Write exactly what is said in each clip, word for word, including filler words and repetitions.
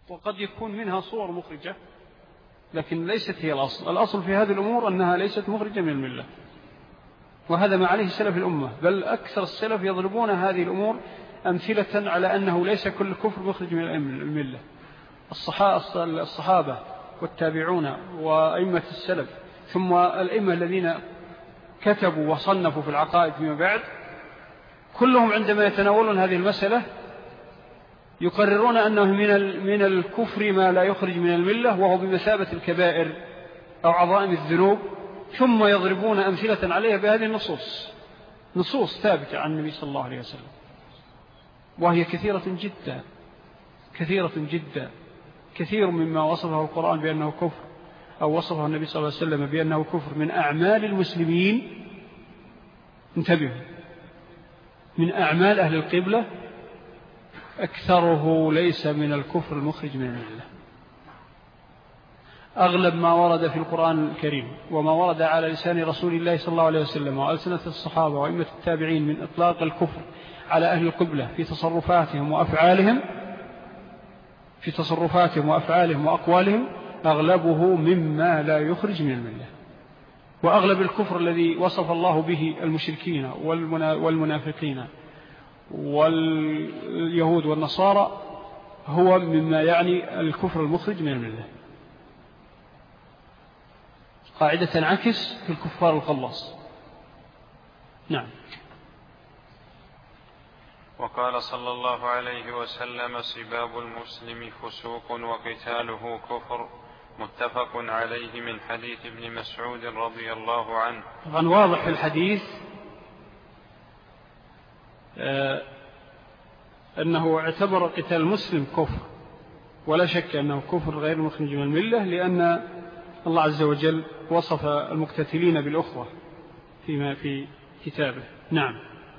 وقد يكون منها صور مخرجة لكن ليست هي الأصل. الأصل في هذه الأمور أنها ليست مخرجة من الملة، وهذا ما عليه سلف الأمة، بل أكثر السلف يضربون هذه الأمور أمثلة على أنه ليس كل كفر مخرج من الملة. الصحابة والتابعون وأئمة السلف ثم الأئمة الذين كتبوا وصنفوا في العقائد فيما بعد، كلهم عندما يتناولون هذه المسألة يقررون أنه من من الكفر ما لا يخرج من الملة، وهو بمثابة الكبائر أو عظائم الذنوب، ثم يضربون أمثلة عليها بهذه النصوص، نصوص ثابتة عن النبي صلى الله عليه وسلم، وهي كثيرة جدا كثيرة جدا كثير مما وصفه القرآن بأنه كفر أو وصفه النبي صلى الله عليه وسلم بأنه كفر من أعمال المسلمين، انتبهوا، من أعمال أهل القبلة، أكثره ليس من الكفر المخرج من الملة. أغلب ما ورد في القرآن الكريم وما ورد على لسان رسول الله صلى الله عليه وسلم وألسنة الصحابة وأئمة التابعين من إطلاق الكفر على أهل القبلة في تصرفاتهم وأفعالهم في تصرفاتهم وأفعالهم وأقوالهم أغلبه مما لا يخرج من الملة. وأغلب الكفر الذي وصف الله به المشركين والمنافقين واليهود والنصارى هو مما يعني الكفر المخرج من الملة، قاعدة تنعكس في الكفار الخلاص. نعم. وقال صلى الله عليه وسلم: سباب المسلم فسوق وقتاله كفر، متفق عليه، من حديث ابن مسعود رضي الله عنه. طبعا واضح في الحديث آه أنه اعتبر قتال المسلم كفر، ولا شك أنه كفر غير مخرج من الملة، لأن الله عز وجل وصف المقتتلين بالأخوة فيما في كتابه. نعم.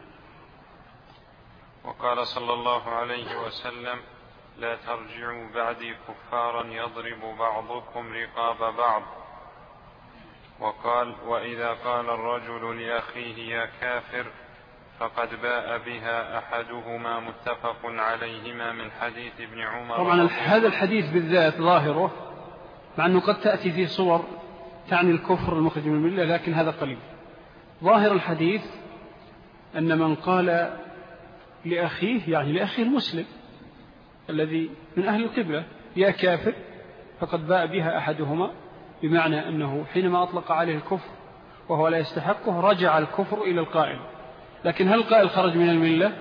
وقال صلى الله عليه وسلم: لا ترجعوا بعدي كفارا يضرب بعضكم رقاب بعض. وقال: وإذا قال الرجل لأخيه يا كافر فقد باء بها أحدهما، متفق عليهما، من حديث ابن عمر. طبعا هذا الحديث بالذات ظاهره، مع أنه قد تأتي في صور تعني الكفر المخرج من الملة، لكن هذا قليل. ظاهر الحديث أن من قال لأخيه، يعني لأخيه المسلم الذي من أهل القبلة، يا كافر فقد باء بها أحدهما، بمعنى أنه حينما أطلق عليه الكفر وهو لا يستحقه رجع الكفر إلى القائل. لكن هل القائل خرج من الملة؟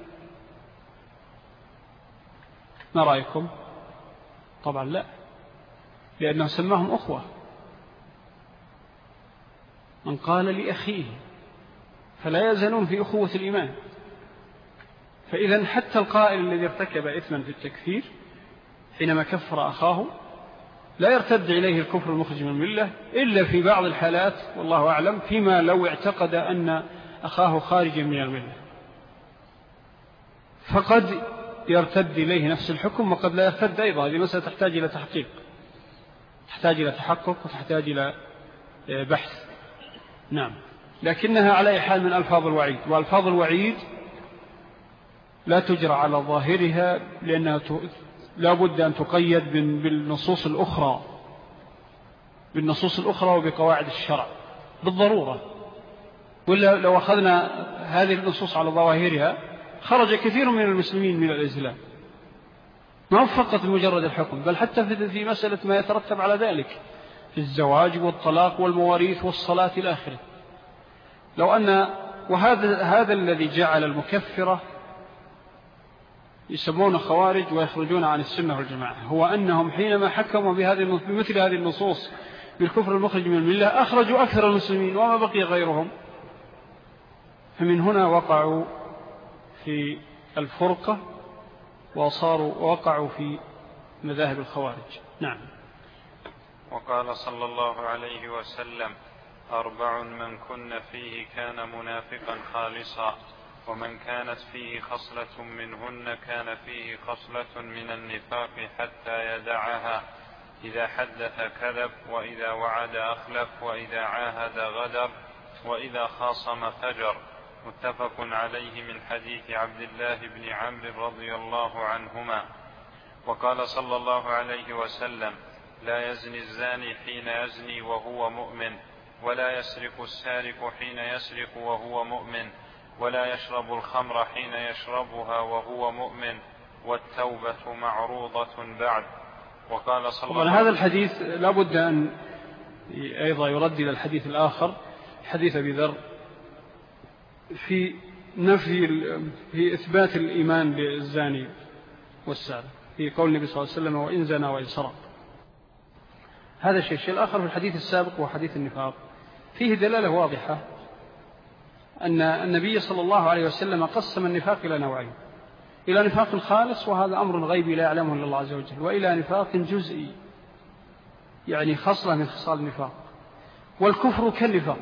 ما رأيكم؟ طبعا لا، لأنه سماهم أخوة. من قال لأخيه فلا يزالون في أخوة الإيمان. فإذا حتى القائل الذي ارتكب إثما في التكفير حينما كفر أخاه لا يرتد إليه الكفر المخرج من الملة، إلا في بعض الحالات والله أعلم، فيما لو اعتقد أن أخاه خارجا من الملة، فقد يرتد إليه نفس الحكم وقد لا يرتد أيضا. هذه مسألة تحتاج إلى تحقيق، تحتاج إلى تحقق وتحتاج إلى بحث. نعم. لكنها على أي حال من ألفاظ الوعيد، وألفاظ الوعيد لا تجرى على ظاهرها، لأنها لا بد أن تقيد بالنصوص الأخرى بالنصوص الأخرى وبقواعد الشرع بالضرورة. ولا لو أخذنا هذه النصوص على ظواهرها خرج كثير من المسلمين من الإسلام، ما فقط مجرد الحكم، بل حتى في مسألة ما يترتب على ذلك في الزواج والطلاق والمواريث والصلاة إلى آخره. لو أن وهذا هذا الذي جعل المكفرة يسمون خوارج ويخرجون عن السنة والجماعة، هو أنهم حينما حكموا بهذه بمثل هذه النصوص بالكفر المخرج من الملة أخرجوا أكثر المسلمين وما بقي غيرهم، فمن هنا وقعوا في الفرقة وصاروا وقعوا في مذاهب الخوارج. نعم. وقال صلى الله عليه وسلم: أربع من كن فيه كان منافقا خالصا، ومن كانت فيه خصلة منهن كان فيه خصلة من النفاق حتى يدعها: إذا حدث كذب، وإذا وعد أخلف، وإذا عاهد غدر، وإذا خاصم فجر. متفق عليه، من حديث عبد الله بن عمرو رضي الله عنهما. وقال صلى الله عليه وسلم: لا يزني الزاني حين يزني وهو مؤمن، ولا يسرق السارق حين يسرق وهو مؤمن، ولا يشرب الخمر حين يشربها وهو مؤمن، والتوبة معروضة بعد. وقال صلى الله عليه وسلم: هذا الحديث لا بد أن أيضا يرد إلى الحديث الآخر، حديث أبي ذر، في نفي في إثبات الإيمان بالزاني والسارق، في قول النبي صلى الله عليه وسلم: وإن زنى وإن سرق. هذا الشيء. الشيء الآخر في الحديث السابق وحديث النفاق فيه دلالة واضحة أن النبي صلى الله عليه وسلم قسم النفاق إلى نوعين: إلى نفاق خالص وهذا أمر غيبي لا يعلمه إلا الله عز وجل، وإلى نفاق جزئي يعني خصلة من خصال النفاق. والكفر كالنفاق،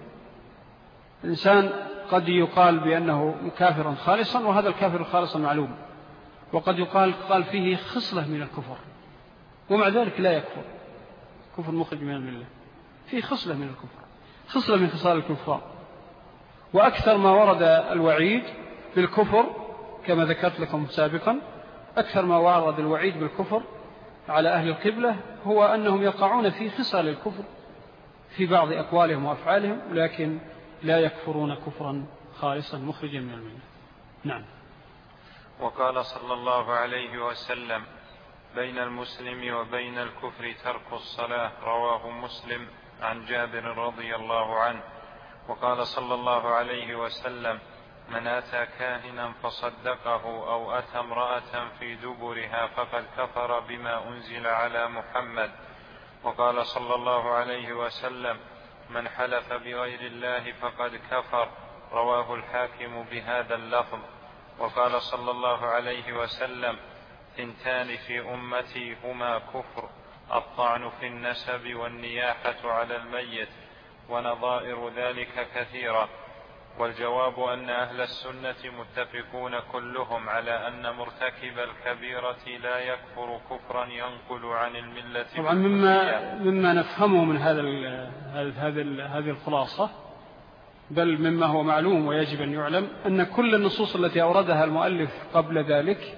الإنسان قد يقال بأنه كافرا خالصا وهذا الكافر الخالص معلوم، وقد يقال قال فيه خصلة من الكفر ومع ذلك لا يكفر، كفر مخرج من الملة، فيه خصلة من الكفر، خصلة من خصال الكفار. وأكثر ما ورد الوعيد بالكفر كما ذكرت لكم سابقا، أكثر ما ورد الوعيد بالكفر على أهل القبلة هو أنهم يقعون في خصال الكفر في بعض أقوالهم وأفعالهم، لكن لا يكفرون كفرا خالصا مخرجا من الملة. نعم. وقال صلى الله عليه وسلم: بين المسلم وبين الكفر ترك الصلاة، رواه مسلم عن جابر رضي الله عنه. وقال صلى الله عليه وسلم: من أتى كاهنا فصدقه أو أتى امرأة في دبرها فقد كفر بما أنزل على محمد. وقال صلى الله عليه وسلم: من حلف بغير الله فقد كفر، رواه الحاكم بهذا اللفظ. وقال صلى الله عليه وسلم: ثنتان في أمتي هما كفر، الطعن في النسب والنياحة على الميت، ونظائر ذلك كثيرة. والجواب أن أهل السنة متفقون كلهم على أن مرتكب الكبيرة لا يكفر كفرا ينقل عن الملة. طبعا مما, مما نفهمه من هذا هذا هذه الخلاصة، بل مما هو معلوم ويجب أن يعلم، أن كل النصوص التي أوردها المؤلف قبل ذلك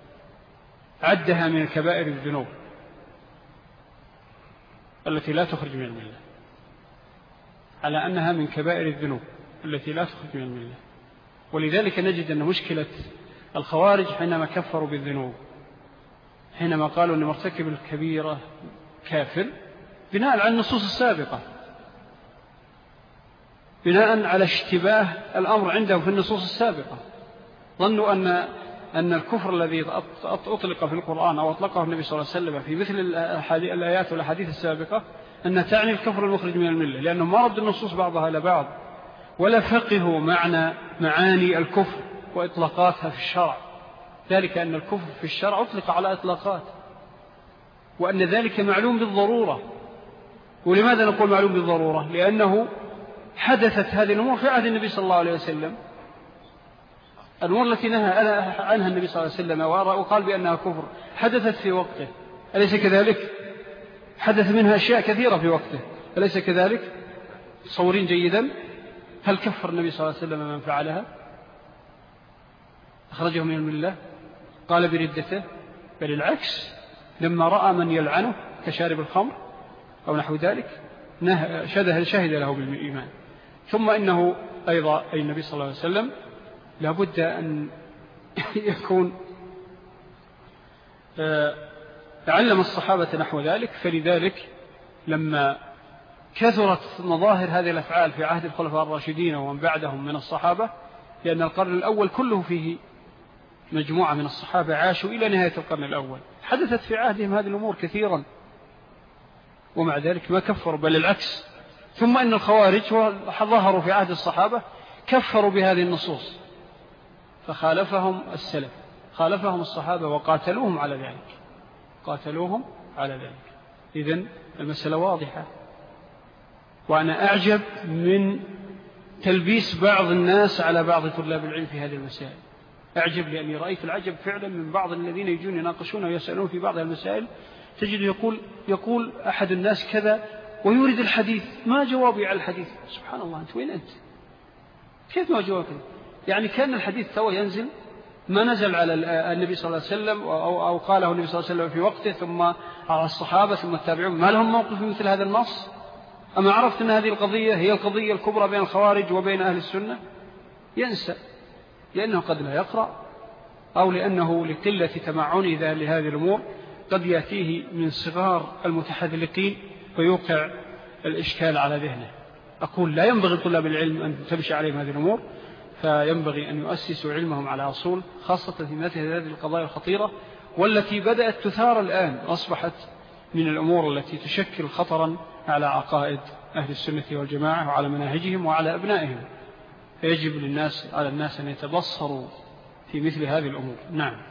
عدها من كبائر الذنوب التي لا تخرج من الملة، على أنها من كبائر الذنوب التي لا تخرج من الملة. ولذلك نجد أن مشكلة الخوارج حينما كفروا بالذنوب، حينما قالوا أن مرتكب الكبيرة كافر، بناء على النصوص السابقة، بناء على اشتباه الأمر عندهم في النصوص السابقة، ظنوا أن أن الكفر الذي أطلق في القرآن أو أطلقه النبي صلى الله عليه وسلم في مثل الآيات والأحاديث السابقة أن تعني الكفر المخرج من الملة، لأنهم ما ردوا النصوص بعضها إلى بعض ولا فقهوا معنى معاني الكفر وإطلاقاتها في الشرع، ذلك أن الكفر في الشرع أطلق على إطلاقات، وأن ذلك معلوم بالضرورة. ولماذا نقول معلوم بالضرورة؟ لأنه حدثت هذه الأمور في عهد النبي صلى الله عليه وسلم، الأمور التي نهى عنها النبي صلى الله عليه وسلم وقال بأنها كفر حدثت في وقته، أليس كذلك؟ حدث منها أشياء كثيرة في وقته، أليس كذلك؟ تصورين جيدا، هل كفر النبي صلى الله عليه وسلم من فعلها؟ أخرجه من الملة؟ قال بردته؟ بل العكس، لما رأى من يلعنه كشارب الخمر أو نحو ذلك شهد له بالإيمان. ثم إنه أيضا أي النبي صلى الله عليه وسلم لابد أن يكون علم الصحابة نحو ذلك، فلذلك لما كثرت مظاهر هذه الأفعال في عهد الخلفاء الراشدين ومن بعدهم من الصحابة، لأن القرن الأول كله فيه مجموعة من الصحابة عاشوا إلى نهاية القرن الأول، حدثت في عهدهم هذه الأمور كثيرا ومع ذلك ما كفروا، بل العكس. ثم إن الخوارج ظهروا في عهد الصحابة كفروا بهذه النصوص، فخالفهم السلف، خالفهم الصحابة وقاتلوهم على ذلك، قاتلوهم على ذلك. إذن المسألة واضحة. وأنا أعجب من تلبيس بعض الناس على بعض طلاب العلم في هذه المسائل، أعجب لأني رأيت العجب فعلا من بعض الذين يجون يناقشون ويسألون في بعض المسائل، تجد يقول, يقول أحد الناس كذا ويورد الحديث، ما جوابي على الحديث؟ سبحان الله، أنت وين أنت؟ كيف ما جوابك؟ يعني كان الحديث توا ينزل ما نزل على النبي صلى الله عليه وسلم أو, أو قاله النبي صلى الله عليه وسلم في وقته ثم على الصحابة ثم التابعون، ما لهم موقف مثل هذا النص؟ أما عرفت أن هذه القضية هي القضية الكبرى بين الخوارج وبين أهل السنة؟ ينسى، لأنه قد لا يقرأ أو لأنه لقلة تمعنه لهذه الأمور قد يأتيه من صغار المتحذلقين فيوقع الإشكال على ذهنه. أقول لا ينبغي طلاب العلم أن تمشي عليهم هذه الأمور، فينبغي أن يؤسسوا علمهم على أصول، خاصة في مثل هذه القضايا الخطيرة والتي بدأت تثار الآن، أصبحت من الأمور التي تشكل خطرا على عقائد أهل السنة والجماعة وعلى مناهجهم وعلى أبنائهم، فيجب للناس على الناس أن يتبصروا في مثل هذه الأمور. نعم.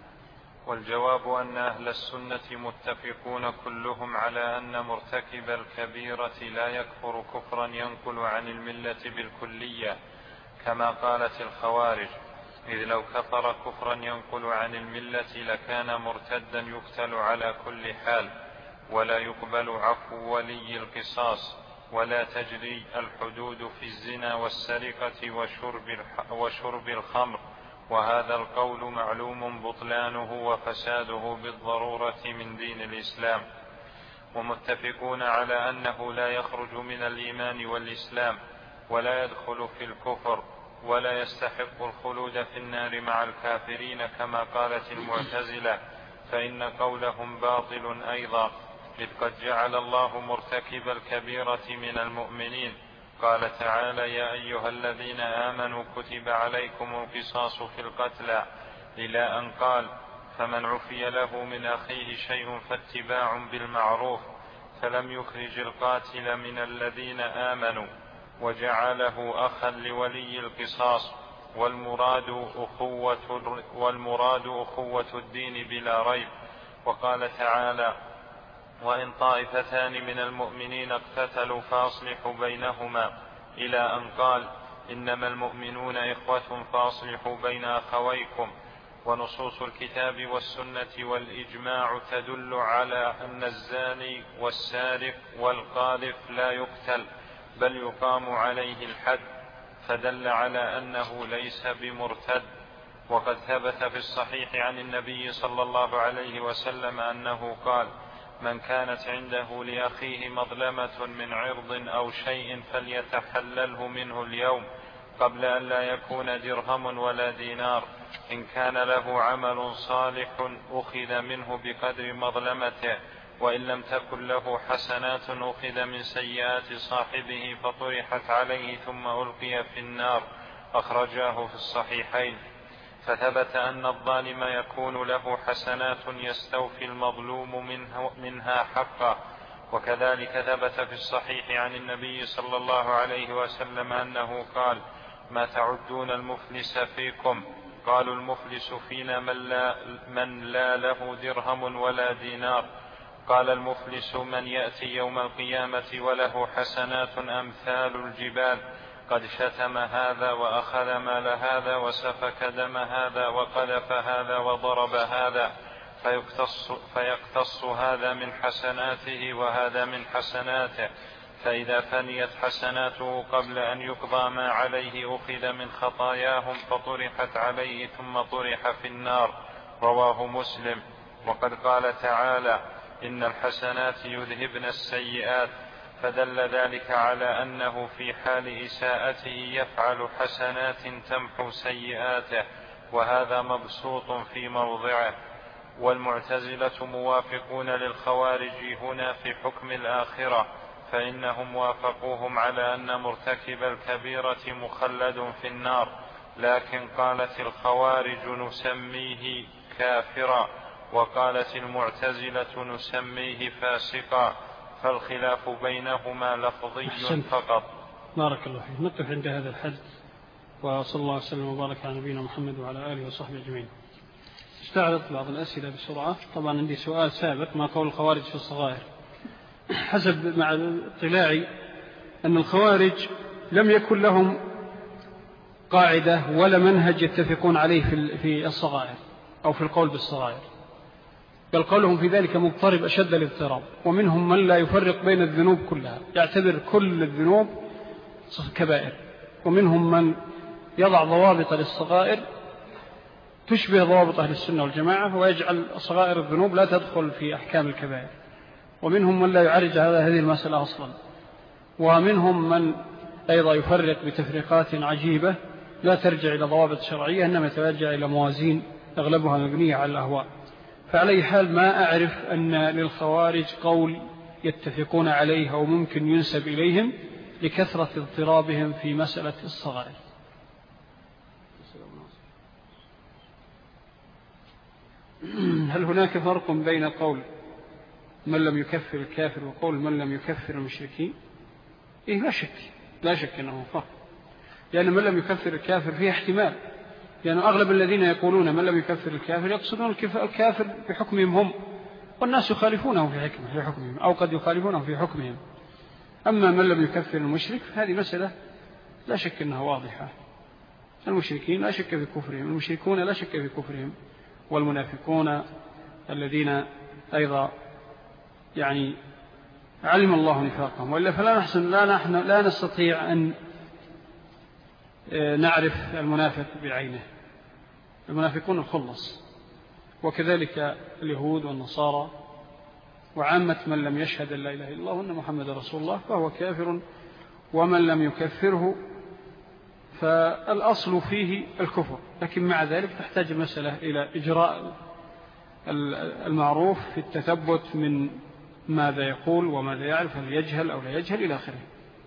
والجواب أن أهل السنة متفقون كلهم على أن مرتكب الكبيرة لا يكفر كفرا ينقل عن الملة بالكلية كما قالت الخوارج، إذ لو كفر كفرا ينقل عن الملة لكان مرتدا يقتل على كل حال، ولا يقبل عفو ولي القصاص، ولا تجري الحدود في الزنا والسرقة وشرب, وشرب الخمر، وهذا القول معلوم بطلانه وفساده بالضرورة من دين الإسلام. ومتفقون على أنه لا يخرج من الإيمان والإسلام ولا يدخل في الكفر ولا يستحق الخلود في النار مع الكافرين كما قالت المعتزلة، فإن قولهم باطل أيضا، إذ قد جعل الله مرتكب الكبيرة من المؤمنين. قال تعالى: يا أيها الذين آمنوا كتب عليكم القصاص في القتلى، إلى أن قال: فمن عفي له من أخيه شيء فاتباع بالمعروف، فلم يخرج القاتل من الذين آمنوا وجعله أخا لولي القصاص، والمراد أخوة, والمراد أخوة الدين بلا ريب. وقال تعالى: وإن طائفتان من المؤمنين اقتتلوا فأصلحوا بينهما، إلى أن قال: إنما المؤمنون إخوة فأصلحوا بين أخويكم. ونصوص الكتاب والسنة والإجماع تدل على أن الزاني والسارق والقاذف لا يقتل بل يقام عليه الحد، فدل على أنه ليس بمرتد. وقد ثبت في الصحيح عن النبي صلى الله عليه وسلم أنه قال: من كانت عنده لأخيه مظلمة من عرض أو شيء فليتحلله منه اليوم قبل أن لا يكون درهم ولا دينار، إن كان له عمل صالح أخذ منه بقدر مظلمته، وإن لم تكن له حسنات أخذ من سيئات صاحبه فطرحت عليه ثم ألقي في النار. أخرجاه في الصحيحين. فثبت أن الظالم يكون له حسنات يستوفي المظلوم منه منها حقا. وكذلك ثبت في الصحيح عن النبي صلى الله عليه وسلم أنه قال: ما تعدون المفلس فيكم؟ قالوا: المفلس فينا من لا, من لا له درهم ولا دينار. قال: المفلس من يأتي يوم القيامة وله حسنات أمثال الجبال، قد شتم هذا وأخذ مال هذا وسفك دم هذا وقذف هذا وضرب هذا، فيقتص, فيقتص هذا من حسناته وهذا من حسناته، فإذا فنيت حسناته قبل أن يقضى ما عليه أخذ من خطاياهم فطرحت عليه ثم طرح في النار. رواه مسلم. وقد قال تعالى: إن الحسنات يذهبن السيئات، فدل ذلك على أنه في حال إساءته يفعل حسنات تمحو سيئاته، وهذا مبسوط في موضعه. والمعتزلة موافقون للخوارج هنا في حكم الآخرة، فإنهم وافقوهم على أن مرتكب الكبيرة مخلد في النار، لكن قالت الخوارج نسميه كافرا، وقالت المعتزلة نسميه فاسقا، فالخلاف بينهما لفظي فقط. بارك الله فيك. نقف عند هذا الحد، وصلى الله وسلم وبارك على نبينا محمد وعلى آله وصحبه أجمعين. استعرض بعض الأسئلة بسرعة. طبعا عندي سؤال سابق: ما قول الخوارج في الصغائر؟ حسب مع اطلاعي أن الخوارج لم يكن لهم قاعدة ولا منهج يتفقون عليه في الصغائر أو في القول بالصغائر، بل قولهم في ذلك مضطرب أشد الاضطراب. ومنهم من لا يفرق بين الذنوب كلها، يعتبر كل الذنوب كبائر، ومنهم من يضع ضوابط للصغائر تشبه ضوابط أهل السنة والجماعة، ويجعل صغائر الذنوب لا تدخل في أحكام الكبائر. ومنهم من لا يعرج على هذه المسألة أصلا، ومنهم من أيضا يفرق بتفريقات عجيبة لا ترجع إلى ضوابط شرعية، إنما ترجع إلى موازين أغلبها مبنية على الأهواء. فعلى حال ما أعرف أن للخوارج قول يتفقون عليه أو ممكن ينسب إليهم لكثرة اضطرابهم في مسألة الصغائر. هل هناك فرق بين قول من لم يكفر الكافر وقول من لم يكفر المشركين؟ إيه لا شك، لا شك أنه فرق، لأن من لم يكفر الكافر فيه احتمال، لأن يعني أغلب الذين يقولون من لم يكفر الكافر يقصدون الكافر بحكمهم هم، والناس يخالفونه في حكمه في حكمهم، أو قد يخالفونه في حكمهم. أما من لم يكفر المشرك فهذه مسألة لا شك أنها واضحة. المشركين لا شك في كفرهم، المشركون لا شك في كفرهم، والمنافقون الذين أيضا يعني علم الله نفاقهم. وإلا فلا نحسن لا نحن لا نستطيع أن نعرف المنافق بعينه. المنافقون الخلص، وكذلك اليهود والنصارى وعامة من لم يشهد لا إله إلا الله وأن محمد رسول الله فهو كافر، ومن لم يكفره فالأصل فيه الكفر. لكن مع ذلك تحتاج المسألة إلى إجراء المعروف في التثبت من ماذا يقول وماذا يعرف، هل يجهل أو لا يجهل إلى آخره.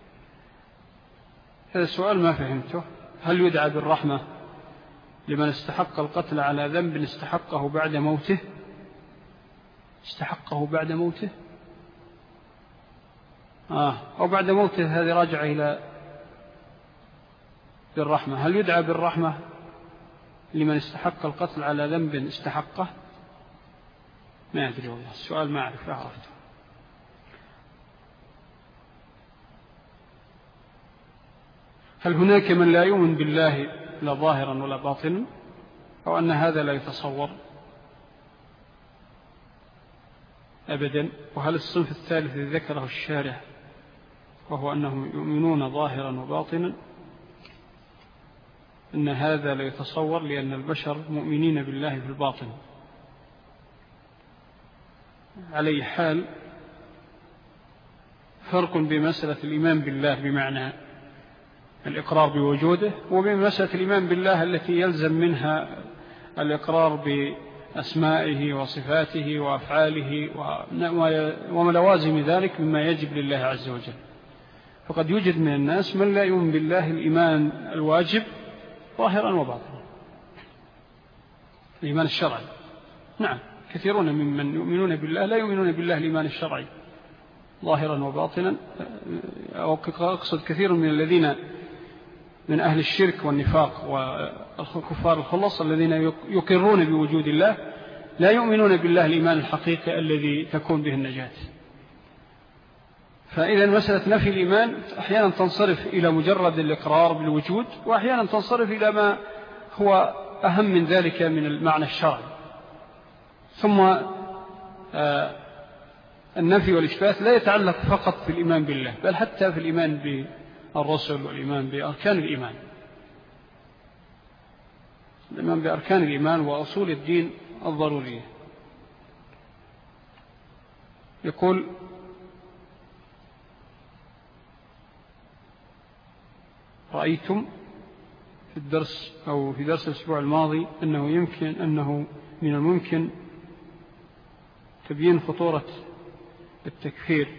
هذا السؤال ما فهمته. هل يدعى بالرحمة لمن استحق القتل على ذنب استحقه بعد موته؟ استحقه بعد موته آه أو بعد موته، هذه راجعة إلى بالرحمة. هل يدعى بالرحمة لمن استحق القتل على ذنب استحقه؟ ما أدري والله، السؤال ما أعرف أعرفته. هل هناك من لا يؤمن بالله لا ظاهرا ولا باطنا، أو أن هذا لا يتصور؟ أبدا. وهل الصنف الثالث الذي ذكره الشارع وهو أنهم يؤمنون ظاهرا وباطنا، أن هذا لا يتصور، لأن البشر مؤمنين بالله في الباطن. على حال فرق بمسألة الإيمان بالله بمعنى الإقرار بوجوده، وبمسألة الإيمان بالله التي يلزم منها الإقرار بأسمائه وصفاته وأفعاله وملوازم ذلك مما يجب لله عز وجل. فقد يوجد من الناس من لا يؤمن بالله الإيمان الواجب ظاهرا وباطنا، الإيمان الشرعي. نعم، كثيرون ممن يؤمنون بالله لا يؤمنون بالله الإيمان الشرعي ظاهرا وباطنا. أو أقصد كثير من الذين من أهل الشرك والنفاق والكفار الخلص الذين يقرون بوجود الله لا يؤمنون بالله الإيمان الحقيقي الذي تكون به النجاة. فإذا مسألة نفي الإيمان أحيانا تنصرف إلى مجرد الإقرار بالوجود، وأحيانا تنصرف إلى ما هو أهم من ذلك من المعنى الشرعي. ثم آه النفي والإثبات لا يتعلق فقط في الإيمان بالله، بل حتى في الإيمان بالرسل والإيمان بأركان الإيمان، الإيمان بأركان الإيمان وأصول الدين الضرورية. يقول رأيتم في الدرس أو في درس الأسبوع الماضي أنه يمكن أنه من الممكن تبيين خطورة التكفير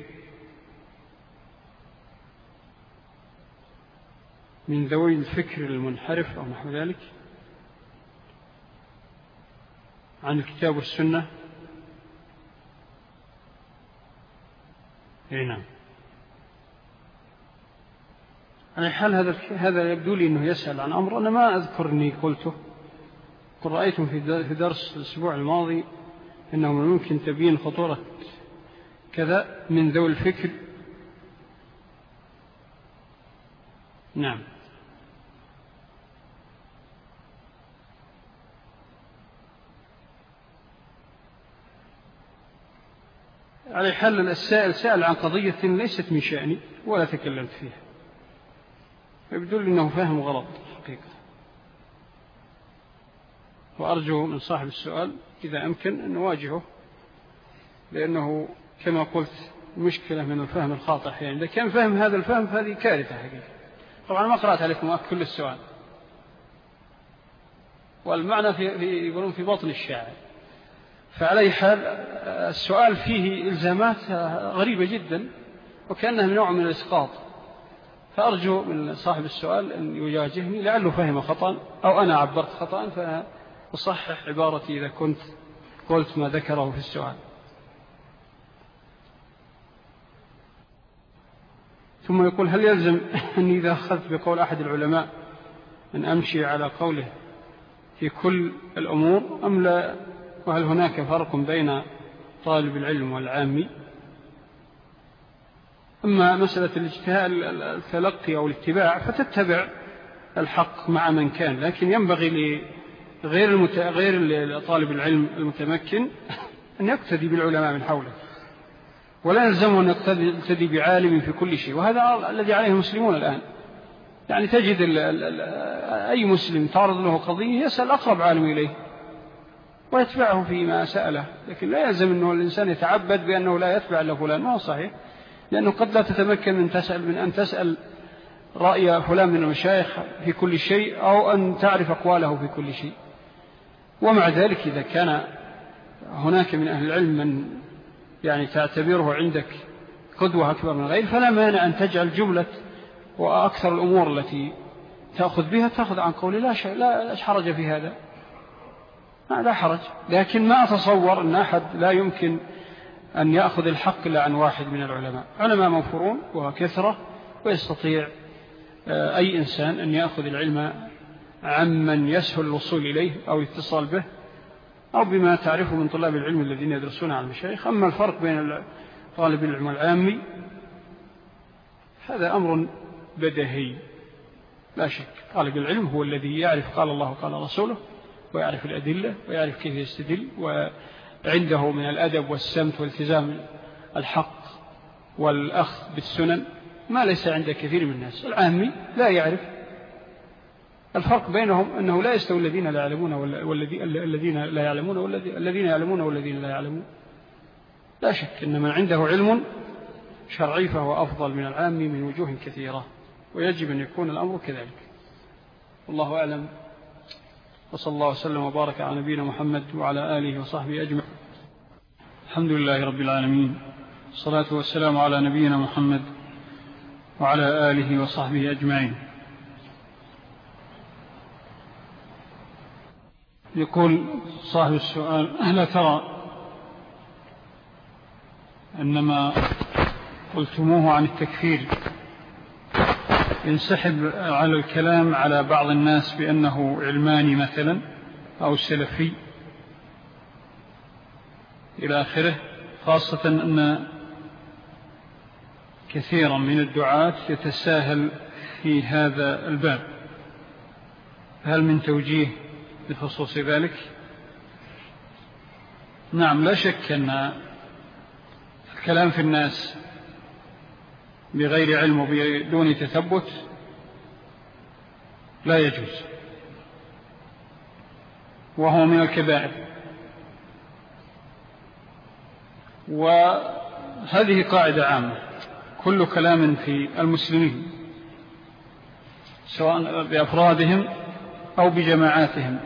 من ذوي الفكر المنحرف أو نحو ذلك عن الكتاب والسنة. اي نعم. على الحال هذا هذا يبدو لي أنه يسأل عن أمر أنا ما أذكر أني قلته. قل رأيتم في درس الأسبوع الماضي أنه ممكن تبيين خطورة كذا من ذوي الفكر. نعم. على حال السائل سأل عن قضية ليست من شأني ولا تكلمت فيها، يبدو لي أنه فاهم غلط حقيقة. وأرجو من صاحب السؤال إذا أمكن أن نواجهه، لأنه كما قلت مشكلة من الفهم الخاطئ. يعني إذا كان فهم هذا الفهم فهذه كارثة حقيقة. طبعا ما قرأت عليكم كل السؤال، والمعنى في يقولون في بطن الشاعر. فعلى حال السؤال فيه إلزامات غريبة جدا وكأنها من نوع من الإسقاط، فأرجو من صاحب السؤال أن يواجهني لعله فهم خطأ أو أنا عبرت خطأ فأصحح عبارتي إذا كنت قلت ما ذكره في السؤال. ثم يقول هل يلزم أني إذا أخذت بقول أحد العلماء أن أمشي على قوله في كل الأمور أم لا، وهل هناك فرق بين طالب العلم والعامي؟ أما مسألة الاجتهاد التلقي أو الاتباع فتتبع الحق مع من كان، لكن ينبغي لغير المت... غير طالب العلم المتمكن أن يقتدي بالعلماء من حوله، ولا يلزمه أن يقتدي بعالم في كل شيء، وهذا الذي عليه المسلمون الآن. يعني تجد ال... ال... أي مسلم تعرض له قضية يسأل أقرب عالم إليه ويتبعه فيما سأله، لكن لا يلزم أنه الإنسان يتعبد بأنه لا يتبع لفلان، ما هو صحيح، لأنه قد لا تتمكن من, تسأل من أن تسأل رأي فلان من المشايخ في كل شيء أو أن تعرف أقواله في كل شيء. ومع ذلك إذا كان هناك من أهل العلم من يعني تعتبره عندك قدوة أكبر من غير، فلا مانع أن تجعل جملة وأكثر الأمور التي تأخذ بها تأخذ عن قولي، لا شيء، لا حرج في هذا، لا حرج. لكن ما أتصور أن أحد لا يمكن أن يأخذ الحق إلا عن واحد من العلماء. علماء موفورون وكثرة، ويستطيع أي إنسان أن يأخذ العلم عمن يسهل الوصول إليه أو اتصال به أو بما تعرفه من طلاب العلم الذين يدرسون على المشايخ. أما الفرق بين طالب العلم والعامي هذا أمر بديهي لا شك. طالب العلم هو الذي يعرف قال الله وقال رسوله ويعرف الأدلة ويعرف كيف يستدل، وعنده من الأدب والسمت والتزام الحق والأخذ بالسنن ما ليس عند كثير من الناس. العامي لا يعرف. الفرق بينهم أنه لا يستوي الذين لا يعلمون والذين لا يعلمون والذين يعلمون والذين لا يعلمون، لا شك أن من عنده علم شرعي فهو أفضل من العامي من وجوه كثيرة، ويجب أن يكون الأمر كذلك. والله أعلم، وصلى الله وسلم وبارك على نبينا محمد وعلى آله وصحبه أجمعين. الحمد لله رب العالمين، الصلاة والسلام على نبينا محمد وعلى آله وصحبه أجمعين. يقول صاحب السؤال: ألا ترى أنما قلتموه عن التكفير ينسحب على الكلام على بعض الناس بأنه علماني مثلا أو سلفي إلى آخره، خاصة أن كثيرا من الدعاة يتساهل في هذا الباب، هل من توجيه بخصوص ذلك؟ نعم، لا شك أن الكلام في الناس بغير علم وبدون تثبت لا يجوز، وهو من الكبائر. وهذه قاعدة عامة: كل كلام في المسلمين سواء بأفرادهم أو بجماعاتهم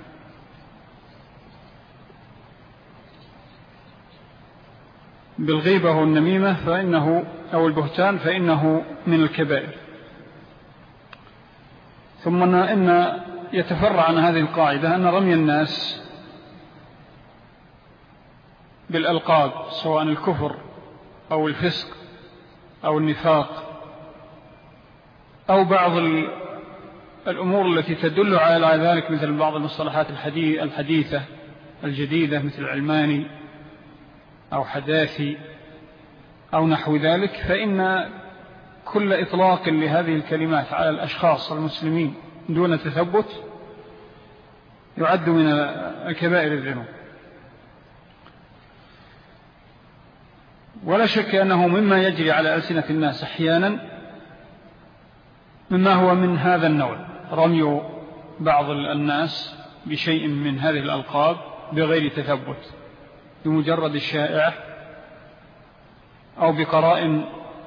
بالغيبة والنميمة فإنه أو البهتان فإنه من الكبائر. ثم إن يتفرع عن هذه القاعدة أن رمي الناس بالألقاب سواء الكفر أو الفسق أو النفاق أو بعض الأمور التي تدل على ذلك مثل بعض المصطلحات الحديثة الجديدة مثل علماني أو حداثي أو نحو ذلك، فإن كل إطلاق لهذه الكلمات على الأشخاص المسلمين دون تثبت يعد من الكبائر الذنوب. ولا شك أنه مما يجري على ألسنة الناس أحيانا مما هو من هذا النوع، رمي بعض الناس بشيء من هذه الألقاب بغير تثبت، بمجرد الشائعة أو بقرائن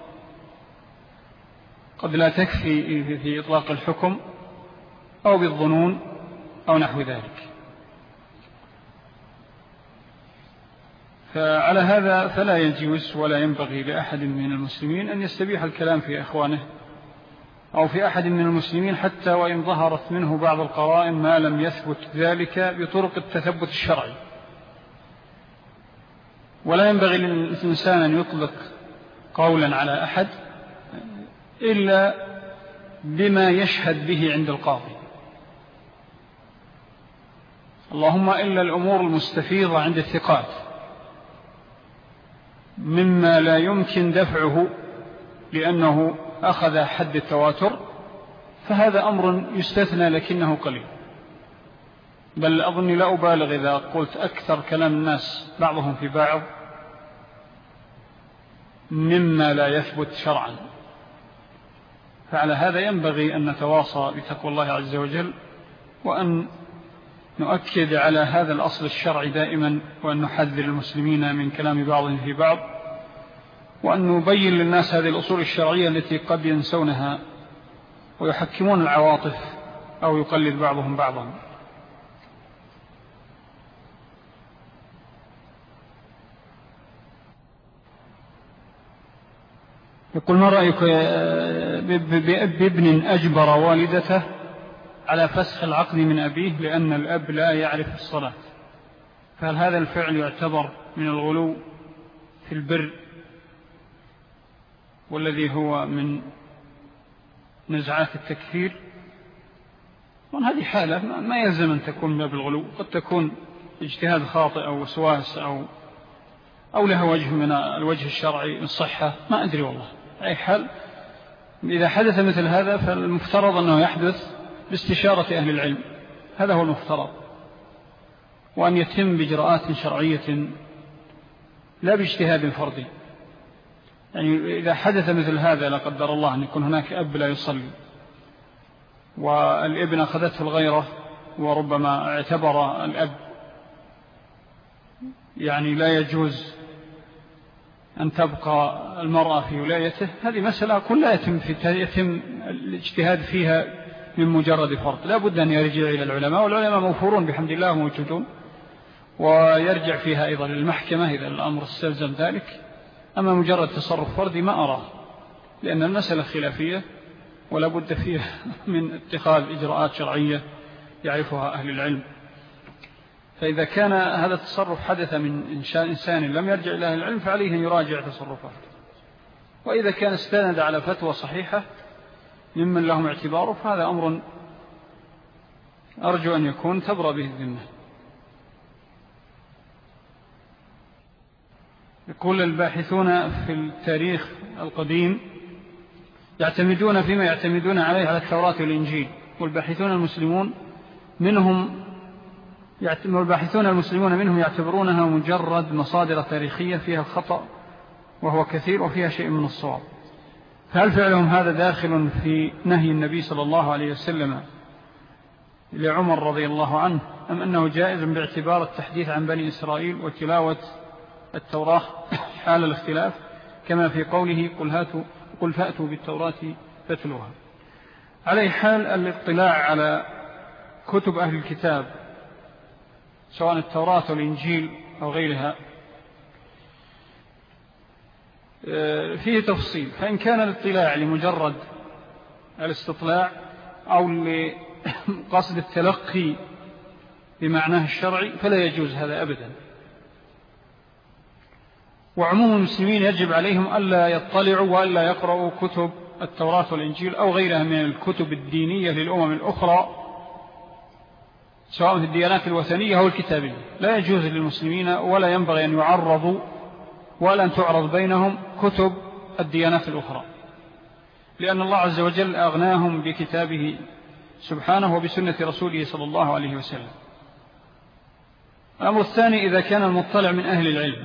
قد لا تكفي في إطلاق الحكم، أو بالظنون أو نحو ذلك. فعلى هذا فلا يجوز ولا ينبغي لأحد من المسلمين أن يستبيح الكلام في إخوانه أو في أحد من المسلمين، حتى وإن ظهرت منه بعض القرائن ما لم يثبت ذلك بطرق التثبت الشرعي. ولا ينبغي للإنسان أن يطلق قولا على أحد إلا بما يشهد به عند القاضي، اللهم إلا الأمور المستفيضة عند الثقات مما لا يمكن دفعه لأنه أخذ حد التواتر، فهذا أمر يستثنى لكنه قليل. بل أظني لا أبالغ إذا قلت أكثر كلام الناس بعضهم في بعض مما لا يثبت شرعا. فعلى هذا ينبغي أن نتواصى بتقوى الله عز وجل، وأن نؤكد على هذا الأصل الشرعي دائما، وأن نحذر المسلمين من كلام بعضهم في بعض، وأن نبين للناس هذه الأصول الشرعية التي قد ينسونها ويحكمون العواطف أو يقلد بعضهم بعضا. يقول: ما رأيك بابن أجبر والدته على فسخ العقد من أبيه لأن الأب لا يعرف الصلاة؟ فهل هذا الفعل يعتبر من الغلو في البر، والذي هو من نزعات التكفير؟ وأن هذه حالة ما يلزم أن تكون باب الغلو، قد تكون اجتهاد خاطئ أو وسواس أو, أو لها وجه من الوجه الشرعي الصحة، ما أدري والله. أي حال إذا حدث مثل هذا فالمفترض أنه يحدث باستشارة أهل العلم، هذا هو المفترض، وأن يتم بإجراءات شرعية لا باجتهاد فردي. يعني إذا حدث مثل هذا لا قدر الله أن يكون هناك أب لا يصلي والابن أخذته الغيرة، وربما اعتبر الأب يعني لا يجوز أن تبقى المرأة في ولايته، هذه مسألة كلها يتم, يتم الاجتهاد فيها من مجرد فرض. لا بد أن يرجع إلى العلماء، والعلماء موفورون بحمد الله موجودون، ويرجع فيها أيضا للمحكمة إذا الأمر استلزم ذلك. أما مجرد تصرف فردي ما أراه، لأن المسألة خلافية ولا بد فيها من اتخاذ إجراءات شرعية يعرفها أهل العلم. فإذا كان هذا التصرف حدث من إنسان لم يرجع إلى أهل العلم فعليه أن يراجع تصرفاته، وإذا كان استند على فتوى صحيحة ممن لهم اعتباره فهذا أمر أرجو أن يكون تبرى به الذمة. يقول: الباحثون في التاريخ القديم يعتمدون فيما يعتمدون عليه على التوراة والإنجيل، والباحثون المسلمون منهم والباحثون المسلمون منهم يعتبرونها مجرد مصادر تاريخية فيها الخطأ وهو كثير وفيها شيء من الصواب، فهل فعلهم هذا داخل في نهي النبي صلى الله عليه وسلم لعمر رضي الله عنه، أم أنه جائز باعتبار التحديث عن بني إسرائيل وتلاوة التوراة حال الاختلاف، كما في قوله: قل, هاتوا قل فأتوا بالتوراة فاتلوها؟ على حال الاطلاع على كتب أهل الكتاب سواء التوراة والإنجيل أو غيرها فيه تفصيل، فإن كان الاطلاع لمجرد الاستطلاع أو لقصد التلقي بمعناه الشرعي فلا يجوز هذا أبدا. وعموم المسلمين يجب عليهم ألا يطلعوا وألا يقرأوا كتب التوراة والإنجيل أو غيرها من الكتب الدينية للأمم الأخرى سواء في الديانات الوثنية أو الكتابية. لا يجوز للمسلمين ولا ينبغي أن يعرضوا ولا أن تعرض بينهم كتب الديانات الأخرى، لأن الله عز وجل أغناهم بكتابه سبحانه وبسنة رسوله صلى الله عليه وسلم. الأمر الثاني: إذا كان المطلع من أهل العلم